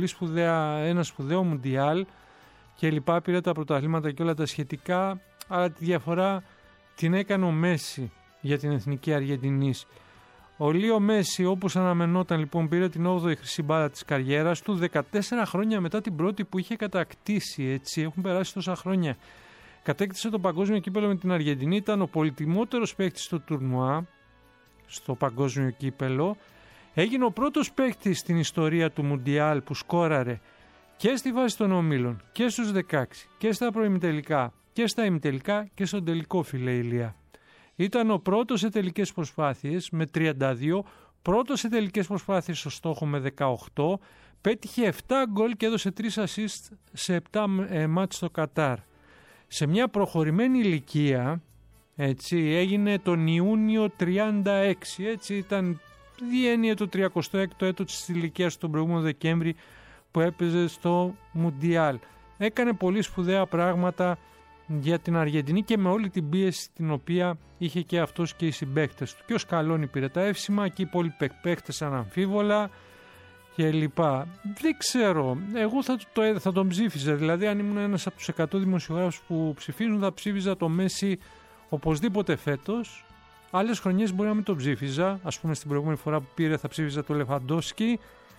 ένα σπουδαίο Μουντιάλ και λοιπά, πήρε τα πρωταθλήματα και όλα τα σχετικά, αλλά τη διαφορά την έκανε ο Μέση για την εθνική Αργεντινής. Ο Λίο Μέση, όπως αναμενόταν λοιπόν, πήρε την 8η χρυσή μπάλα της καριέρας του, 14 χρόνια μετά την πρώτη που είχε κατακτήσει, έτσι, έχουν περάσει τόσα χρόνια. Κατέκτησε το παγκόσμιο κύπελο με την Αργεντινή, ήταν ο πολυτιμότερος παίκτης του τουρνουά στο παγκόσμιο κύπελο. Έγινε ο πρώτος παίκτης στην ιστορία του Μουντιάλ που σκόραρε και στη βάση των ομίλων και στους 16 και στα προημιτελικά και στα ημιτελικά και στον τελικό, φίλε Ηλία. Ήταν ο πρώτος σε τελικές προσπάθειες με 32, πρώτος σε τελικές προσπάθειες στο στόχο με 18, πέτυχε 7 γκολ και έδωσε 3 assist σε 7 μάτς στο Κατάρ. Σε μια προχωρημένη ηλικία, έτσι, έγινε τον Ιούνιο 36, έτσι, ήταν διένυε το 36ο έτος της ηλικίας τον προηγούμενο Δεκέμβρη που έπαιζε στο Μουντιάλ. Έκανε πολύ σπουδαία πράγματα για την Αργεντινή και με όλη την πίεση την οποία είχε και αυτός και οι συμπαίκτες του. Και ο Σκαλόνι πήρε τα εύσημα και οι υπόλοιποι παίκτες αναμφίβολα και λοιπά. Δεν ξέρω, εγώ θα τον ψήφιζα, δηλαδή αν ήμουν ένας από τους 100 δημοσιογράφους που ψηφίζουν, θα ψήφιζα το Μέση οπωσδήποτε φέτος. Άλλες χρονιές μπορεί να μην το ψήφιζα, ας πούμε στην προηγούμενη φορά που πήρε θα ψήφιζα το Λεβαντόσκι.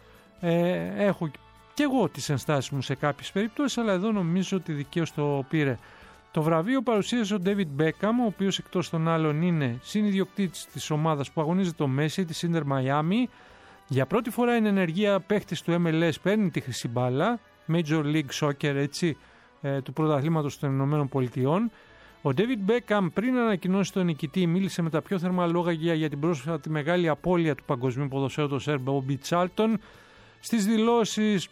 Έχω και εγώ τις ενστάσεις μου σε κάποιες περιπτώσεις, αλλά εδώ νομίζω ότι δικαίως το πήρε. Το βραβείο παρουσίασε ο Ντέιβιντ Μπέκαμ, ο οποίος εκτός των άλλων είναι συνιδιοκτήτης της ομάδας που αγωνίζεται το Μέση, τη Ίντερ Μαϊάμι. Για πρώτη φορά είναι ενεργεία παίχτης του MLS, παίρνει τη χρυσή μπάλα, Major League Soccer, έτσι, του πρωταθλήματος των Ηνωμένων Πολιτειών. Ο Ντέιβιντ Μπέκαμ, πριν ανακοινώσει τον νικητή, μίλησε με τα πιο θερμά λόγια για την πρόσφατη μεγάλη απώλεια του παγκοσμίου ποδοσφαίρου, το Σέρ Μπόμπι Τσάλτον. Στις δηλώσεις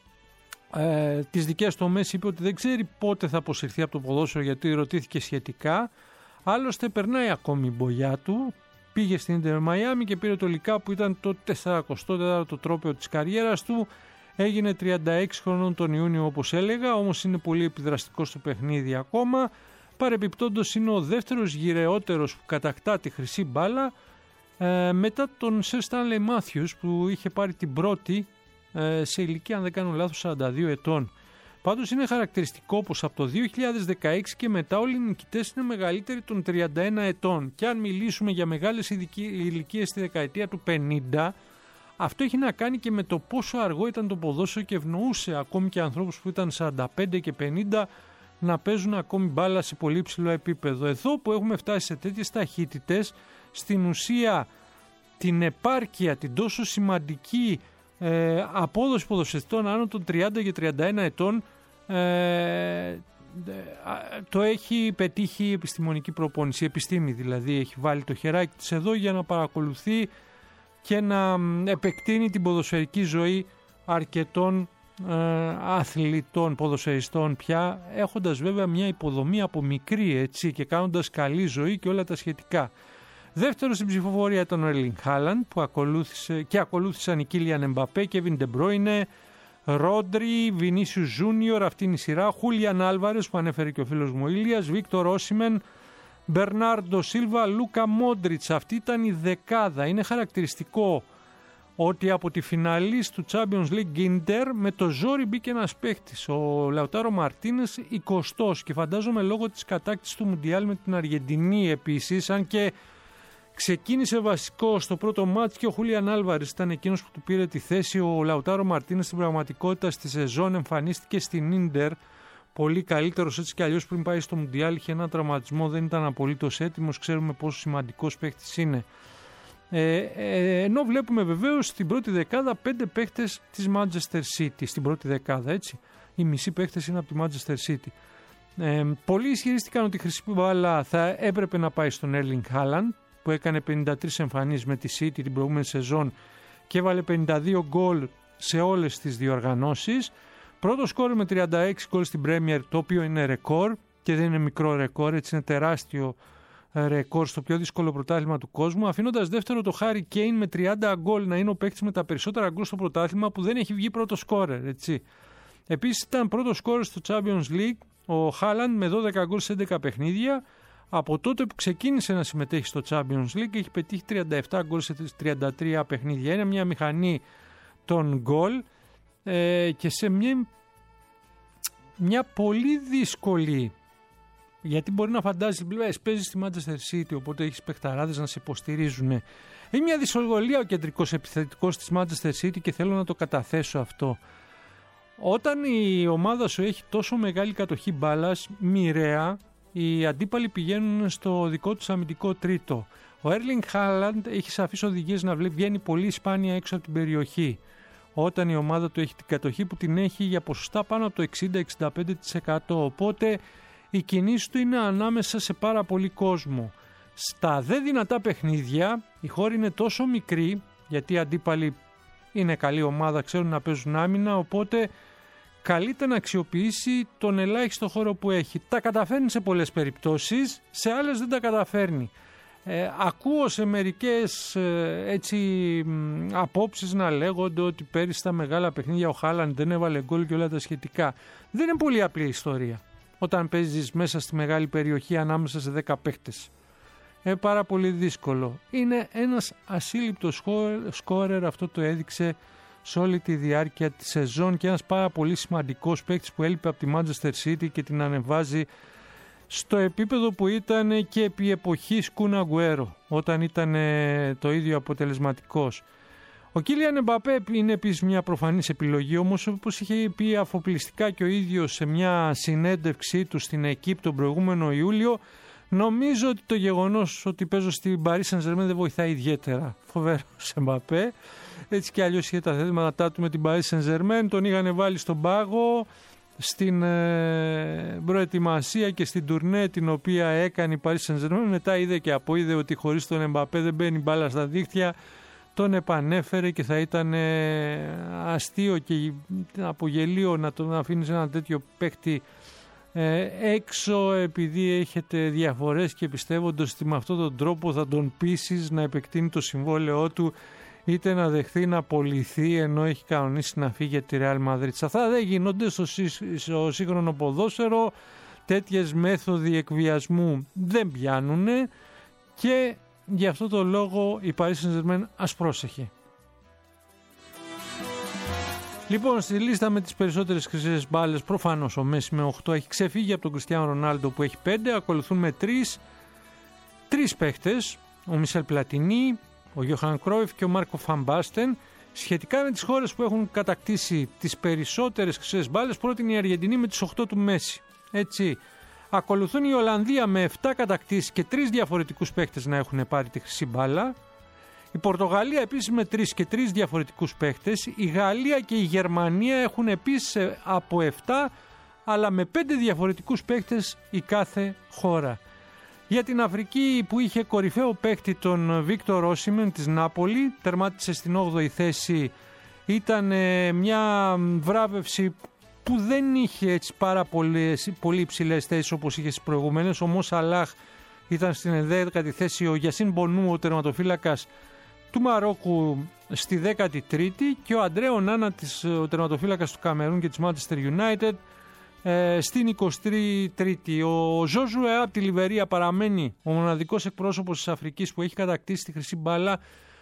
τις δικές του, ο Μέση είπε ότι δεν ξέρει πότε θα αποσυρθεί από το ποδόσφαιρο, γιατί ρωτήθηκε σχετικά. Άλλωστε περνάει ακόμη η μπογιά του. Πήγε στην Ίντερ Μαϊάμι και πήρε το Λικά που ήταν το 44ο τρόπαιο της καριέρας του. Έγινε 36 χρονών τον Ιούνιο, όπως έλεγα, όμως είναι πολύ επιδραστικός στο παιχνίδι ακόμα. Παρεπιπτόντως είναι ο δεύτερος γυρεότερος που κατακτά τη χρυσή μπάλα μετά τον Σερ Στάνλεϊ Μάθιους που είχε πάρει την πρώτη σε ηλικία, αν δεν κάνω λάθος, 42 ετών. Πάντως είναι χαρακτηριστικό πως από το 2016 και μετά όλοι οι νικητές είναι μεγαλύτεροι των 31 ετών. Και αν μιλήσουμε για μεγάλες ηλικίες στη δεκαετία του 50, αυτό έχει να κάνει και με το πόσο αργό ήταν το ποδόσφαιρο και ευνοούσε ακόμη και ανθρώπους που ήταν 45 και 50 να παίζουν ακόμη μπάλα σε πολύ ψηλό επίπεδο. Εδώ που έχουμε φτάσει σε τέτοιες ταχύτητες, στην ουσία την επάρκεια, την τόσο σημαντική απόδοση ποδοσφαιριστών άνω των 30 και 31 ετών το έχει πετύχει η επιστημονική προπόνηση. Η επιστήμη δηλαδή έχει βάλει το χεράκι της εδώ για να παρακολουθεί και να επεκτείνει την ποδοσφαιρική ζωή αρκετών αθλητών, ποδοσφαιριστών πια, έχοντας βέβαια μια υποδομή από μικρή, έτσι, και κάνοντας καλή ζωή και όλα τα σχετικά. Δεύτερο στην ψηφοφορία ήταν ο Έρλινγκ Χάλαντ που ακολούθησαν οι Κίλιαν Εμπαπέ, Κέβιν Ντε Μπρόινε, Ρόντρι, Βινίσιους Ζούνιορ, αυτή είναι η σειρά, Χούλιαν Άλβαρες που ανέφερε και ο φίλος μου Ηλίας, Βίκτορ Όσιμεν, Μπερνάρντο Σίλβα, Λούκα Μόντριτς. Αυτή ήταν η δεκάδα. Είναι χαρακτηριστικό ότι από τη φιναλίστ του Champions League Inter με το ζόρι μπήκε ένας παίχτης, ο Λαουτάρο Μαρτίνες, 20ος, και φαντάζομαι λόγω της κατάκτησης του Μουντιάλ με την Αργεντινή επίσης, αν και ξεκίνησε βασικό στο πρώτο μάτς και ο Χούλιαν Άλβαρες ήταν εκείνος που του πήρε τη θέση. Ο Λαουτάρο Μαρτίνες στην πραγματικότητα στη σεζόν εμφανίστηκε στην Ίντερ πολύ καλύτερος έτσι κι αλλιώς. Πριν πάει στο Μουντιάλ είχε ένα τραυματισμό, δεν ήταν απολύτως έτοιμος, ξέρουμε πόσο σημαντικός παίχτης είναι. Ενώ βλέπουμε βεβαίως στην πρώτη δεκάδα 5 παίχτες της Manchester City, στην πρώτη δεκάδα, έτσι. Οι μισοί παίχτες είναι από τη Manchester City. Πολλοί ισχυρίστηκαν ότι η χρυσή μπάλα θα έπρεπε να πάει στον Erling Haaland, που έκανε 53 εμφανίσεις με τη City την προηγούμενη σεζόν και έβαλε 52 γκολ σε όλες τις διοργανώσεις. Πρώτο σκόρ με 36 γκολ στην Premier, το οποίο είναι ρεκόρ και δεν είναι μικρό ρεκόρ, έτσι είναι τεράστιο ρεκόρ στο πιο δύσκολο πρωτάθλημα του κόσμου. Αφήνοντας δεύτερο το Harry Kane με 30 γκολ να είναι ο παίκτης με τα περισσότερα γκολ στο πρωτάθλημα που δεν έχει βγει πρώτο σκόρερ, έτσι. Επίσης ήταν πρώτο σκόρερ στο Champions League ο Haaland με 12 γκολ σε 11 παιχνίδια. Από τότε που ξεκίνησε να συμμετέχει στο Champions League έχει πετύχει 37 γκολ σε 33 παιχνίδια. Είναι μια μηχανή των γκολ και σε μια πολύ δύσκολη, γιατί μπορεί να φαντάζεις παίζεις στη Manchester City, οπότε έχεις παιχταράδες να σε υποστηρίζουν. Είναι μια δυσκολία ο κεντρικός επιθετικός της Manchester City και θέλω να το καταθέσω αυτό. Όταν η ομάδα σου έχει τόσο μεγάλη κατοχή μπάλας, μοιραία, οι αντίπαλοι πηγαίνουν στο δικό τους αμυντικό τρίτο. Ο Erling Haaland έχει σαφείς οδηγίες να βγαίνει πολύ σπάνια έξω από την περιοχή. Όταν η ομάδα του έχει την κατοχή που την έχει για ποσοστά πάνω από το 60-65%. Οπότε οι κινήσεις του είναι ανάμεσα σε πάρα πολύ κόσμο. Στα δε δυνατά παιχνίδια η χώρη είναι τόσο μικρή, γιατί οι αντίπαλοι είναι καλή ομάδα, ξέρουν να παίζουν άμυνα, οπότε καλείται να αξιοποιήσει τον ελάχιστο χώρο που έχει. Τα καταφέρνει σε πολλές περιπτώσεις, σε άλλες δεν τα καταφέρνει. Ακούω σε μερικές απόψεις να λέγονται ότι πέρυσι στα μεγάλα παιχνίδια ο Χάλαντ δεν έβαλε γκολ και όλα τα σχετικά. Δεν είναι πολύ απλή ιστορία όταν παίζεις μέσα στη μεγάλη περιοχή ανάμεσα σε 10 παίχτες. Πάρα πολύ δύσκολο. Είναι ένας ασύλληπτος σκόρερ, αυτό το έδειξε σε όλη τη διάρκεια της σεζόν και ένας πάρα πολύ σημαντικός παίκτης που έλειπε από τη Manchester City και την ανεβάζει στο επίπεδο που ήταν και επί εποχής Kun Agüero, όταν ήταν το ίδιο αποτελεσματικός. Ο Κίλιαν Εμπαπέ είναι επίσης μια προφανής επιλογή, όμως όπως είχε πει αφοπλιστικά και ο ίδιος σε μια συνέντευξή του στην ΕΚΙΠ τον προηγούμενο Ιούλιο, νομίζω ότι το γεγονός ότι παίζω στην Paris Saint-Germain δεν βοηθάει ιδιαίτερα. Φοβερός Εμπαπέ. Έτσι κι αλλιώς είχε τα θέματα του με την Paris Saint-Germain. Τον είχαν βάλει στον πάγο στην προετοιμασία και στην τουρνέ την οποία έκανε η Paris Saint-Germain. Μετά είδε και αποείδε ότι χωρίς τον Εμπαπέ δεν μπαίνει μπάλα στα δίχτυα. Τον επανέφερε και θα ήταν αστείο και απογελίο να τον αφήνεις ένα τέτοιο παίκτη έξω επειδή έχετε διαφορές και πιστεύοντας ότι με αυτόν τον τρόπο θα τον πείσεις να επεκτείνει το συμβόλαιό του είτε να δεχθεί να απολυθεί ενώ έχει κανονίσει να φύγει για τη Real Madrid. Αυτά δεν γίνονται στο σύγχρονο ποδόσφαιρο, τέτοιες μέθοδοι εκβιασμού δεν πιάνουν και γι' αυτό το λόγο η Paris Saint-Germain ας πρόσεχε. Λοιπόν, στη λίστα με τις περισσότερες χρυσές μπάλες, προφανώς ο Μέση με 8 έχει ξεφύγει από τον Κριστιάνο Ρονάλντο που έχει 5, ακολουθούν με 3 παίχτες, ο Μισελ Πλατινί, ο Γιώχαν Κρόιφ και ο Μάρκο Φαν Μπάστεν. Σχετικά με τις χώρες που έχουν κατακτήσει τις περισσότερες χρυσές μπάλες, πρώτη είναι η Αργεντινή με τις 8 του Μέση. Έτσι. Ακολουθούν η Ολλανδία με 7 κατακτήσεις και 3 διαφορετικούς παίχτες να έχουν πάρει τη χρυσή μπάλα. Η Πορτογαλία επίσης με 3 και 3 διαφορετικούς παίχτες. Η Γαλλία και η Γερμανία έχουν επίσης από 7 αλλά με 5 διαφορετικούς παίχτες η κάθε χώρα. Για την Αφρική που είχε κορυφαίο παίχτη τον Βίκτορ Όσιμεν της Νάπολη, τερμάτισε στην 8η θέση, ήταν μια βράβευση που δεν είχε έτσι πάρα πολύ υψηλές θέσεις όπως είχε στις προηγούμενες. Ο Μο Σαλάχ ήταν στην 11η θέση, ο Γιασίν Μπονού, ο τερματοφύλακας του Μαρόκου, στη 13η και ο Αντρέο Νάνα, ο τερματοφύλακας του Καμερούν και της Manchester United, στην 23η. Ο Ζόζουε από τη Λιβερία παραμένει ο μοναδικός εκπρόσωπος της Αφρικής που έχει κατακτήσει τη χρυσή μπάλα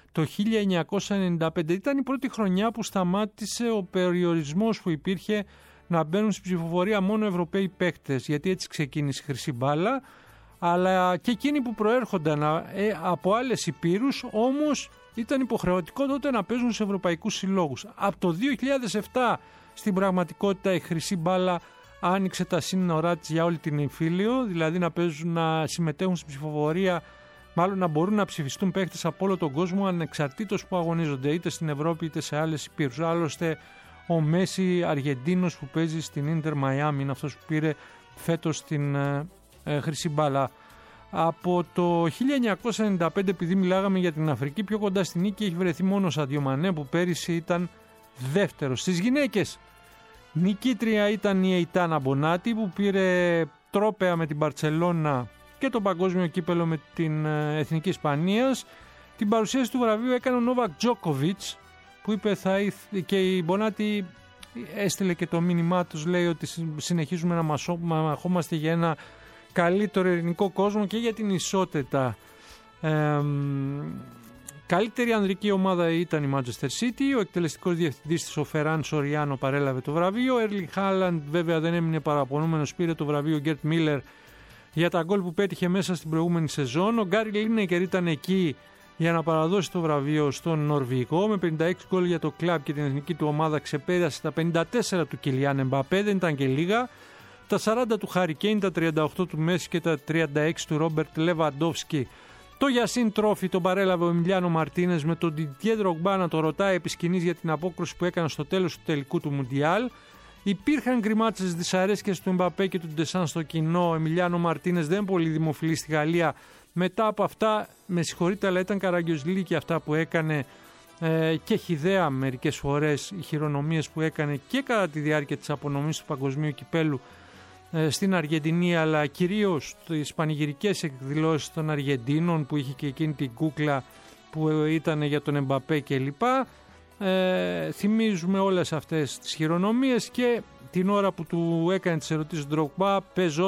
το 1995. Ήταν η πρώτη χρονιά που σταμάτησε ο περιορισμός που υπήρχε να μπαίνουν στην ψηφοφορία μόνο Ευρωπαίοι παίκτες, γιατί έτσι ξεκίνησε η χρυσή μπάλα, αλλά και εκείνοι που προέρχονταν από άλλες υπήρους, όμως ήταν υποχρεωτικό τότε να παίζουν σε ευρωπαϊκούς συλλόγους. Από το 2007 στην πραγματικότητα η χρυσή μπάλα άνοιξε τα σύνορά της για όλη την εμφύλιο, δηλαδή να συμμετέχουν στην ψηφοφορία, μάλλον να μπορούν να ψηφιστούν παίκτες από όλο τον κόσμο ανεξαρτήτως που αγωνίζονται είτε στην Ευρώπη είτε σε άλλες υπήρους. Άλλωστε ο Μέση Αργεντίνος που παίζει στην Ίντερ Μαϊάμι είναι αυτός που πήρε φέτος την χρυσή μπάλα. Από το 1995, επειδή μιλάγαμε για την Αφρική, πιο κοντά στην νίκη έχει βρεθεί μόνο ο Σάντιο Μανέ που πέρυσι ήταν δεύτερος. Στις γυναίκες νικήτρια ήταν η Ειτάνα Μπονάτη που πήρε τρόπαια με την Μπαρτσελώνα και το παγκόσμιο κύπελο με την Εθνική Ισπανίας. Την παρουσίαση του βραβείου έκανε ο Νόβακ Τζόκοβιτς που είπε και η Μπονάτη έστειλε και το μήνυμά τους, λέει ότι συνεχίζουμε να μαχόμαστε για ένα καλύτερο ειρηνικό κόσμο και για την ισότητα. Καλύτερη ανδρική ομάδα ήταν η Manchester City. Ο εκτελεστικός διευθυντής της, ο Φεράν Σοριάνο, παρέλαβε το βραβείο. Ο Έρλινγκ Χάλαντ βέβαια δεν έμεινε παραπονούμενος, πήρε το βραβείο Γκέρτ Μίλλερ για τα γκολ που πέτυχε μέσα στην προηγούμενη σεζόν. Ο Γκάρι Λίνεκερ ήταν εκεί για να παραδώσει το βραβείο στον Νορβηγό. Με 56 γκολ για το κλαμπ και την εθνική του ομάδα ξεπέρασε τα 54 του Κιλιάν Εμπαπέ, δεν ήταν και λίγα. Τα 40 του Χάρι Κέιν, τα 38 του Μέση και τα 36 του Ρόμπερτ Λεβαντόφσκι. Το Γιασίν Τρόφι τον παρέλαβε ο Εμιλιάνο Μαρτίνες με τον Ντιντιέ Ντρογκμπά να το ρωτάει επί σκηνής για την απόκρουση που έκανε στο τέλος του τελικού του Μουντιάλ. Υπήρχαν γκριμάτσες δυσαρέσκειες του Εμπαπέ και του Ντεσάν στο κοινό. Ο Εμιλιάνο Μαρτίνες δεν πολύ δημοφιλής στη Γαλλία. Μετά από αυτά, με συγχωρείτε, αλλά ήταν καραγκιόζηλικη αυτά που έκανε και χυδαία μερικές φορές οι χειρονομίες που έκανε και κατά τη διάρκεια της απονομής του παγκοσμίου κυπέλου στην Αργεντινή, αλλά κυρίως τις πανηγυρικές εκδηλώσεις των Αργεντίνων που είχε και εκείνη την κούκλα που ήταν για τον Εμπαπέ κλπ. Θυμίζουμε όλες αυτές τις χειρονομίες και την ώρα που του έκανε τις ερωτήσεις του Ντρογκμπά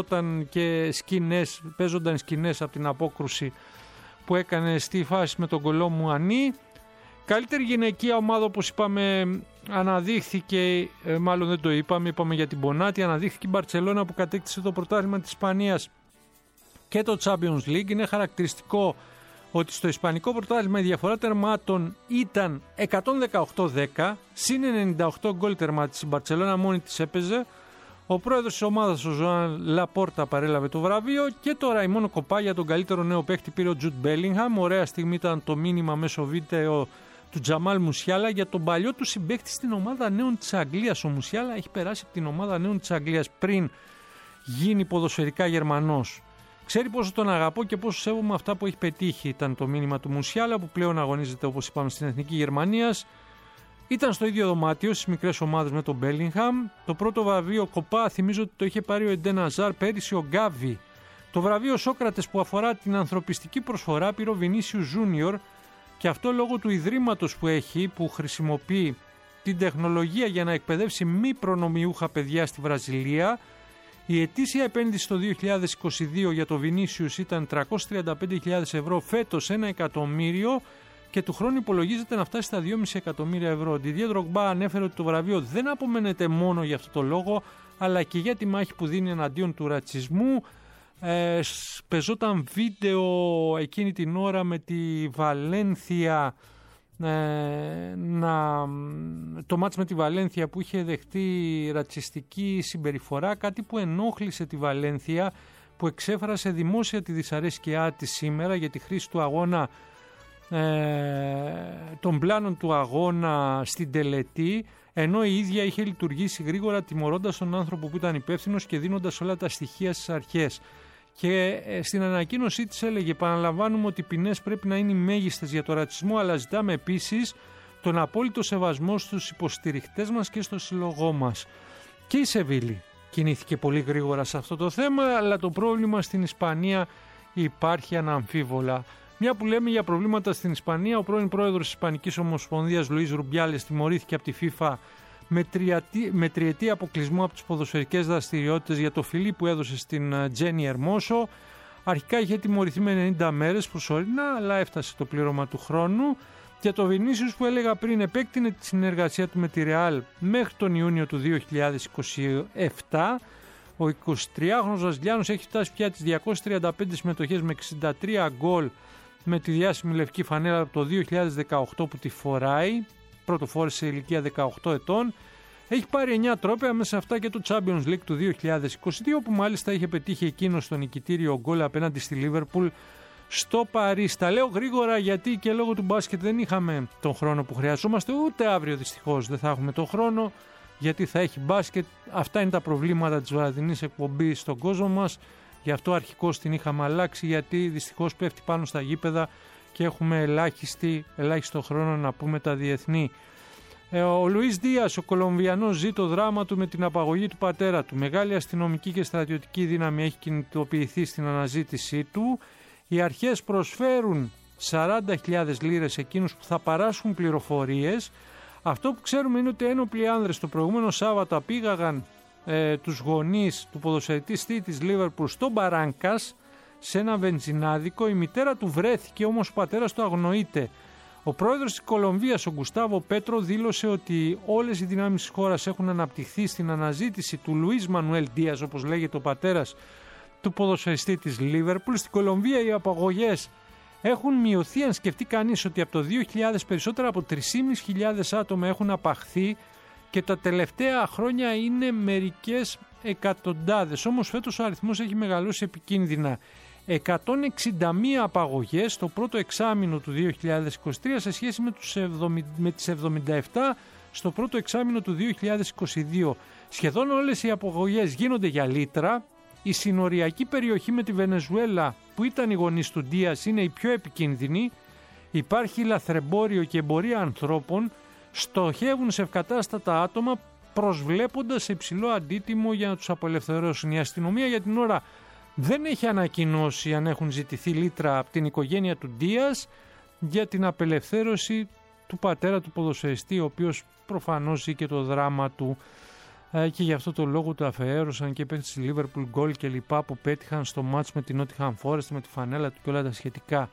παίζονταν σκηνές από την απόκρουση που έκανε στη φάση με τον Κολό Μουανί. Καλύτερη γυναικεία ομάδα, όπως είπαμε, αναδείχθηκε, μάλλον δεν το είπαμε για την Μπονάτη, αναδείχθηκε η Μπαρτσελώνα που κατέκτησε το πρωτάθλημα της Ισπανίας και το Champions League. Είναι χαρακτηριστικό ότι στο Ισπανικό πρωτάθλημα η διαφορά τερμάτων ήταν 118-10, συν 98 γκολ τερμάτισε η Μπαρτσελώνα, μόνη της έπαιζε. Ο πρόεδρος της ομάδας, ο Ζωάν Λαπόρτα, παρέλαβε το βραβείο και τώρα η μόνο κοπά για τον καλύτερο νέο παίκτη πήρε ο Τζουτ Μπέλιγχαμ. Ωραία στιγμή ήταν το μήνυμα μέσω βίντεο του Τζαμάλ Μουσιάλα για τον παλιό του συμπαίκτη στην ομάδα νέων της Αγγλίας. Ο Μουσιάλα έχει περάσει από την ομάδα νέων της Αγγλίας πριν γίνει ποδοσφαιρικά Γερμανός. Ξέρει πόσο τον αγαπώ και πόσο σέβομαι αυτά που έχει πετύχει, ήταν το μήνυμα του Μουσιάλα, που πλέον αγωνίζεται, όπως είπαμε, στην Εθνική Γερμανίας. Ήταν στο ίδιο δωμάτιο στις μικρές ομάδες με τον Μπέλιγχαμ. Το πρώτο βραβείο κοπά, θυμίζω ότι το είχε πάρει ο Εντέν Αζάρ, πέρυσι ο Γκάβι. Το βραβείο Σόκρατες που αφορά την ανθρωπιστική προσφορά πήρε ο Βινίσιους Ζούνιορ, και αυτό λόγω του ιδρύματος που έχει, που χρησιμοποιεί την τεχνολογία για να εκπαιδεύσει μη προνομιούχα παιδιά στη Βραζιλία. Η ετήσια επένδυση το 2022 για το Βινίσιους ήταν 335.000 ευρώ, φέτος 1 εκατομμύριο και του χρόνου υπολογίζεται να φτάσει στα 2,5 εκατομμύρια ευρώ. Ο Ντιντιέ Ντρογκμπά ανέφερε ότι το βραβείο δεν απομένεται μόνο για αυτό το λόγο, αλλά και για τη μάχη που δίνει εναντίον του ρατσισμού. Πεζόταν βίντεο εκείνη την ώρα με τη Βαλένθια, το μάτς με τη Βαλένθια που είχε δεχτεί ρατσιστική συμπεριφορά, κάτι που ενόχλησε τη Βαλένθια, που εξέφρασε δημόσια τη δυσαρέσκειά της σήμερα για τη χρήση του αγώνα, των πλάνων του αγώνα στην τελετή, ενώ η ίδια είχε λειτουργήσει γρήγορα τιμωρώντας τον άνθρωπο που ήταν υπεύθυνος και δίνοντας όλα τα στοιχεία στις αρχές. Και στην ανακοίνωσή της έλεγε: επαναλαμβάνουμε ότι οι ποινές πρέπει να είναι οι μέγιστες για το ρατσισμό, αλλά ζητάμε επίσης τον απόλυτο σεβασμό στους υποστηριχτές μας και στο σύλλογό μας. Και η Σεβίλη κινήθηκε πολύ γρήγορα σε αυτό το θέμα, αλλά το πρόβλημα στην Ισπανία υπάρχει αναμφίβολα. Μια που λέμε για προβλήματα στην Ισπανία, ο πρώην πρόεδρος της Ισπανικής Ομοσπονδίας Λουίς Ρουμπιάλες τιμωρήθηκε από τη FIFA με τριετή αποκλεισμό από τις ποδοσφαιρικές δραστηριότητες για το φιλί που έδωσε στην Τζένι Ερμόσο. Αρχικά είχε τιμωρηθεί με 90 μέρες προσωρινά, αλλά έφτασε το πλήρωμα του χρόνου. Και το Βινίσιους που έλεγα πριν επέκτηνε τη συνεργασία του με τη Ρεάλ μέχρι τον Ιούνιο του 2027. Ο 23χρονος Βραζιλιάνος έχει φτάσει πια τις 235 συμμετοχές με 63 γκολ με τη διάσημη λευκή φανέλα από το 2018 που τη φοράει. Πρωτοφόρησε σε ηλικία 18 ετών. Έχει πάρει 9 τρόπαια, μέσα σε αυτά και το Champions League του 2022 που μάλιστα είχε πετύχει εκείνο στο νικητήριο γκολ απέναντι στη Λίβερπουλ στο Παρίσι. Τα λέω γρήγορα γιατί και λόγω του μπάσκετ δεν είχαμε τον χρόνο που χρειαζόμαστε, ούτε αύριο δυστυχώς δεν θα έχουμε τον χρόνο γιατί θα έχει μπάσκετ. Αυτά είναι τα προβλήματα της βραδινής εκπομπής στον κόσμο μας. Γι' αυτό αρχικώς την είχαμε αλλάξει, γιατί δυστυχώς πέφτει πάνω στα γήπεδα και έχουμε ελάχιστο χρόνο να πούμε τα διεθνή. Ο Λουίς Δίας, ο Κολομβιανός, ζει το δράμα του με την απαγωγή του πατέρα του. Μεγάλη αστυνομική και στρατιωτική δύναμη έχει κινητοποιηθεί στην αναζήτησή του. Οι αρχές προσφέρουν 40.000 λίρες εκείνους που θα παράσχουν πληροφορίες. Αυτό που ξέρουμε είναι ότι ένοπλοι άνδρες το προηγούμενο Σάββατο απήγαγαν τους γονείς του ποδοσφαιρετή της Λίβερπουλ στο Μπαράνκας σε ένα βενζινάδικο. Η μητέρα του βρέθηκε, όμως ο πατέρας του αγνοείται. Ο πρόεδρος της Κολομβίας, ο Γκουστάβο Πέτρο, δήλωσε ότι όλες οι δυνάμεις της χώρας έχουν αναπτυχθεί στην αναζήτηση του Λουίς Μανουέλ Ντίας, όπως λέγεται ο πατέρας του ποδοσφαιριστή της Λίβερπουλ. Στην Κολομβία οι απαγωγές έχουν μειωθεί, αν σκεφτεί κανείς ότι από το 2000 περισσότερα από 3.500 άτομα έχουν απαχθεί και τα τελευταία χρόνια είναι μερικές εκατοντάδες. Όμως φέτος ο αριθμός έχει μεγαλώσει επικίνδυνα. 161 απαγωγές το πρώτο εξάμηνο του 2023 σε σχέση με τις 77 στο πρώτο εξάμηνο του 2022. Σχεδόν όλες οι απαγωγές γίνονται για λίτρα. Η συνοριακή περιοχή με τη Βενεζουέλα που ήταν οι γονείς του Ντίας είναι η πιο επικίνδυνη. Υπάρχει λαθρεμπόριο και εμπορία ανθρώπων. Στοχεύουν σε ευκατάστατα άτομα προσβλέποντας σε υψηλό αντίτιμο για να τους απελευθερώσουν. Η αστυνομία για την ώρα δεν έχει ανακοινώσει αν έχουν ζητηθεί λίτρα από την οικογένεια του Ντίας για την απελευθέρωση του πατέρα του ποδοσφαιριστή, ο οποίος προφανώς ζει και το δράμα του και γι' αυτό το λόγο του αφιέρωσαν και παίκτες της Liverpool γκολ και λοιπά που πέτυχαν στο μάτς με την Nottingham Forest με τη φανέλα του και όλα τα σχετικά.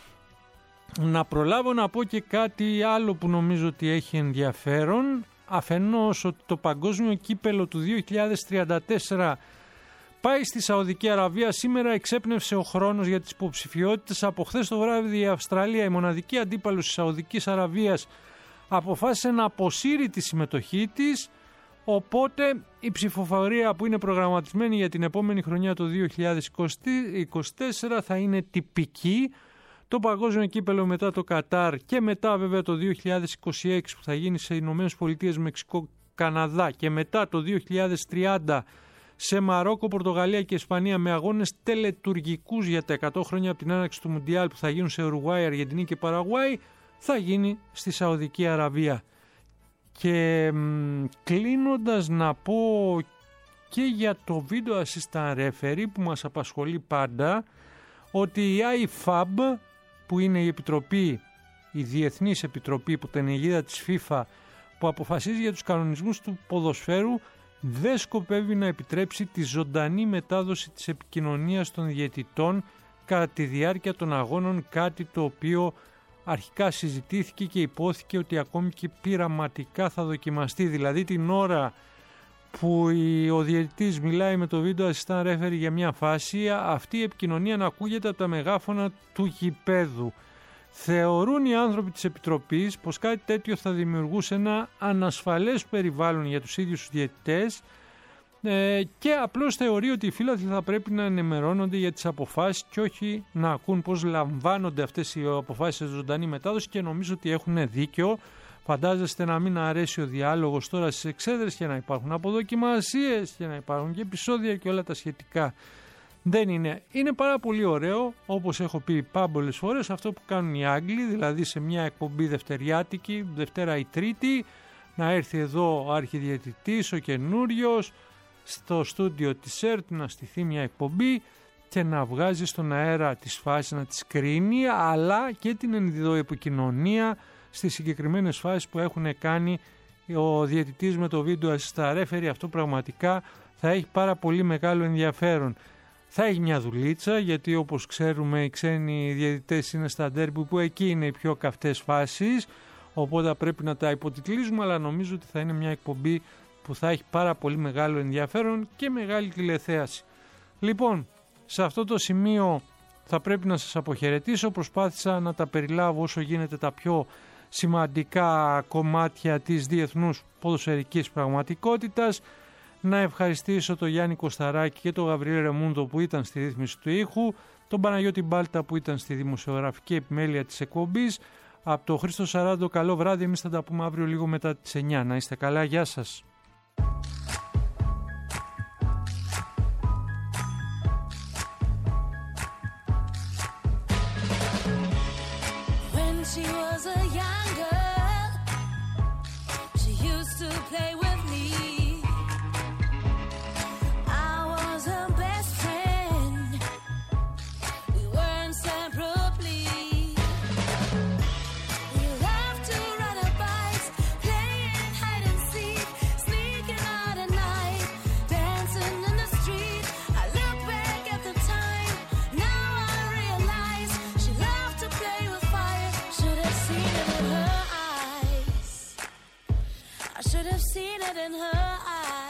Να προλάβω να πω και κάτι άλλο που νομίζω ότι έχει ενδιαφέρον. Αφενός ότι το παγκόσμιο κύπελο του 2034 πάει στη Σαουδική Αραβία. Σήμερα εξέπνευσε ο χρόνος για τις υποψηφιότητες. Από χθες το βράδυ η Αυστραλία, η μοναδική αντίπαλος της Σαουδικής Αραβίας, αποφάσισε να αποσύρει τη συμμετοχή της. Οπότε η ψηφοφορία που είναι προγραμματισμένη για την επόμενη χρονιά το 2024 θα είναι τυπική. Το παγκόσμιο κύπελο μετά το Κατάρ και μετά βέβαια το 2026 που θα γίνει σε Ηνωμένες Πολιτείες, Μεξικό, Καναδά και μετά το 2030 σε Μαρόκο, Πορτογαλία και Ισπανία με αγώνες τελετουργικούς για τα 100 χρόνια από την άναξη του Μουντιάλ που θα γίνουν σε Ουρουγουάη, Αργεντινή και Παραγουάη, θα γίνει στη Σαουδική Αραβία. Και κλείνοντας να πω και για το Video Assistant Referee που μας απασχολεί πάντα, ότι η IFAB που είναι η επιτροπή, η διεθνής επιτροπή που την αιγίδα της FIFA που αποφασίζει για τους κανονισμούς του ποδοσφαίρου, δεν σκοπεύει να επιτρέψει τη ζωντανή μετάδοση της επικοινωνίας των διαιτητών κατά τη διάρκεια των αγώνων, κάτι το οποίο αρχικά συζητήθηκε και υπόθηκε ότι ακόμη και πειραματικά θα δοκιμαστεί. Δηλαδή την ώρα που ο διαιτητής μιλάει με το Video Assistant Referee για μια φάση, αυτή η επικοινωνία να ακούγεται από τα μεγάφωνα του γηπέδου. Θεωρούν οι άνθρωποι της Επιτροπής πως κάτι τέτοιο θα δημιουργούσε ένα ανασφαλές περιβάλλον για τους ίδιους τους διαιτητές και απλώς θεωρεί ότι οι φύλαθλοι θα πρέπει να ενημερώνονται για τις αποφάσεις και όχι να ακούν πώς λαμβάνονται αυτές οι αποφάσεις σε ζωντανή μετάδοση, και νομίζω ότι έχουν δίκιο. Φαντάζεστε να μην αρέσει ο διάλογος τώρα στις εξέδρες και να υπάρχουν αποδοκιμασίες και να υπάρχουν και επεισόδια και όλα τα σχετικά. Δεν είναι. Είναι πάρα πολύ ωραίο, όπως έχω πει πάμπολες φορές, αυτό που κάνουν οι Άγγλοι, δηλαδή σε μια εκπομπή δευτεριάτικη, Δευτέρα ή Τρίτη, να έρθει εδώ ο αρχιδιαιτητής, ο καινούριος, στο στούντιο της ΕΡΤ να στηθεί μια εκπομπή και να βγάζει στον αέρα τις φάσεις, να τις κρίνει, αλλά και την ενδοεπικοινωνία στις συγκεκριμένες φάσεις που έχουν κάνει ο διαιτητής με το Video Assistant Referee. Αυτό πραγματικά θα έχει πάρα πολύ μεγάλο ενδιαφέρον. Θα έχει μια δουλίτσα, γιατί όπως ξέρουμε οι ξένοι διαιτητές είναι στα ντέρμπι που εκεί είναι οι πιο καυτές φάσεις, οπότε πρέπει να τα υποτιτλίζουμε, αλλά νομίζω ότι θα είναι μια εκπομπή που θα έχει πάρα πολύ μεγάλο ενδιαφέρον και μεγάλη τηλεθέαση. Λοιπόν, σε αυτό το σημείο θα πρέπει να σας αποχαιρετήσω. Προσπάθησα να τα περιλάβω όσο γίνεται τα πιο σημαντικά κομμάτια της διεθνούς ποδοσφαιρικής πραγματικότητας. Να ευχαριστήσω τον Γιάννη Κωσταράκη και τον Γαβριέλ Ρεμούντο που ήταν στη ρύθμιση του ήχου, τον Παναγιώτη Μπάλτα που ήταν στη δημοσιογραφική επιμέλεια της εκπομπής. Από το Χρήστο Σαράντο, καλό βράδυ. Εμείς θα τα πούμε αύριο λίγο μετά τις 9. Να είστε καλά, γεια σας. Seen it in her eyes.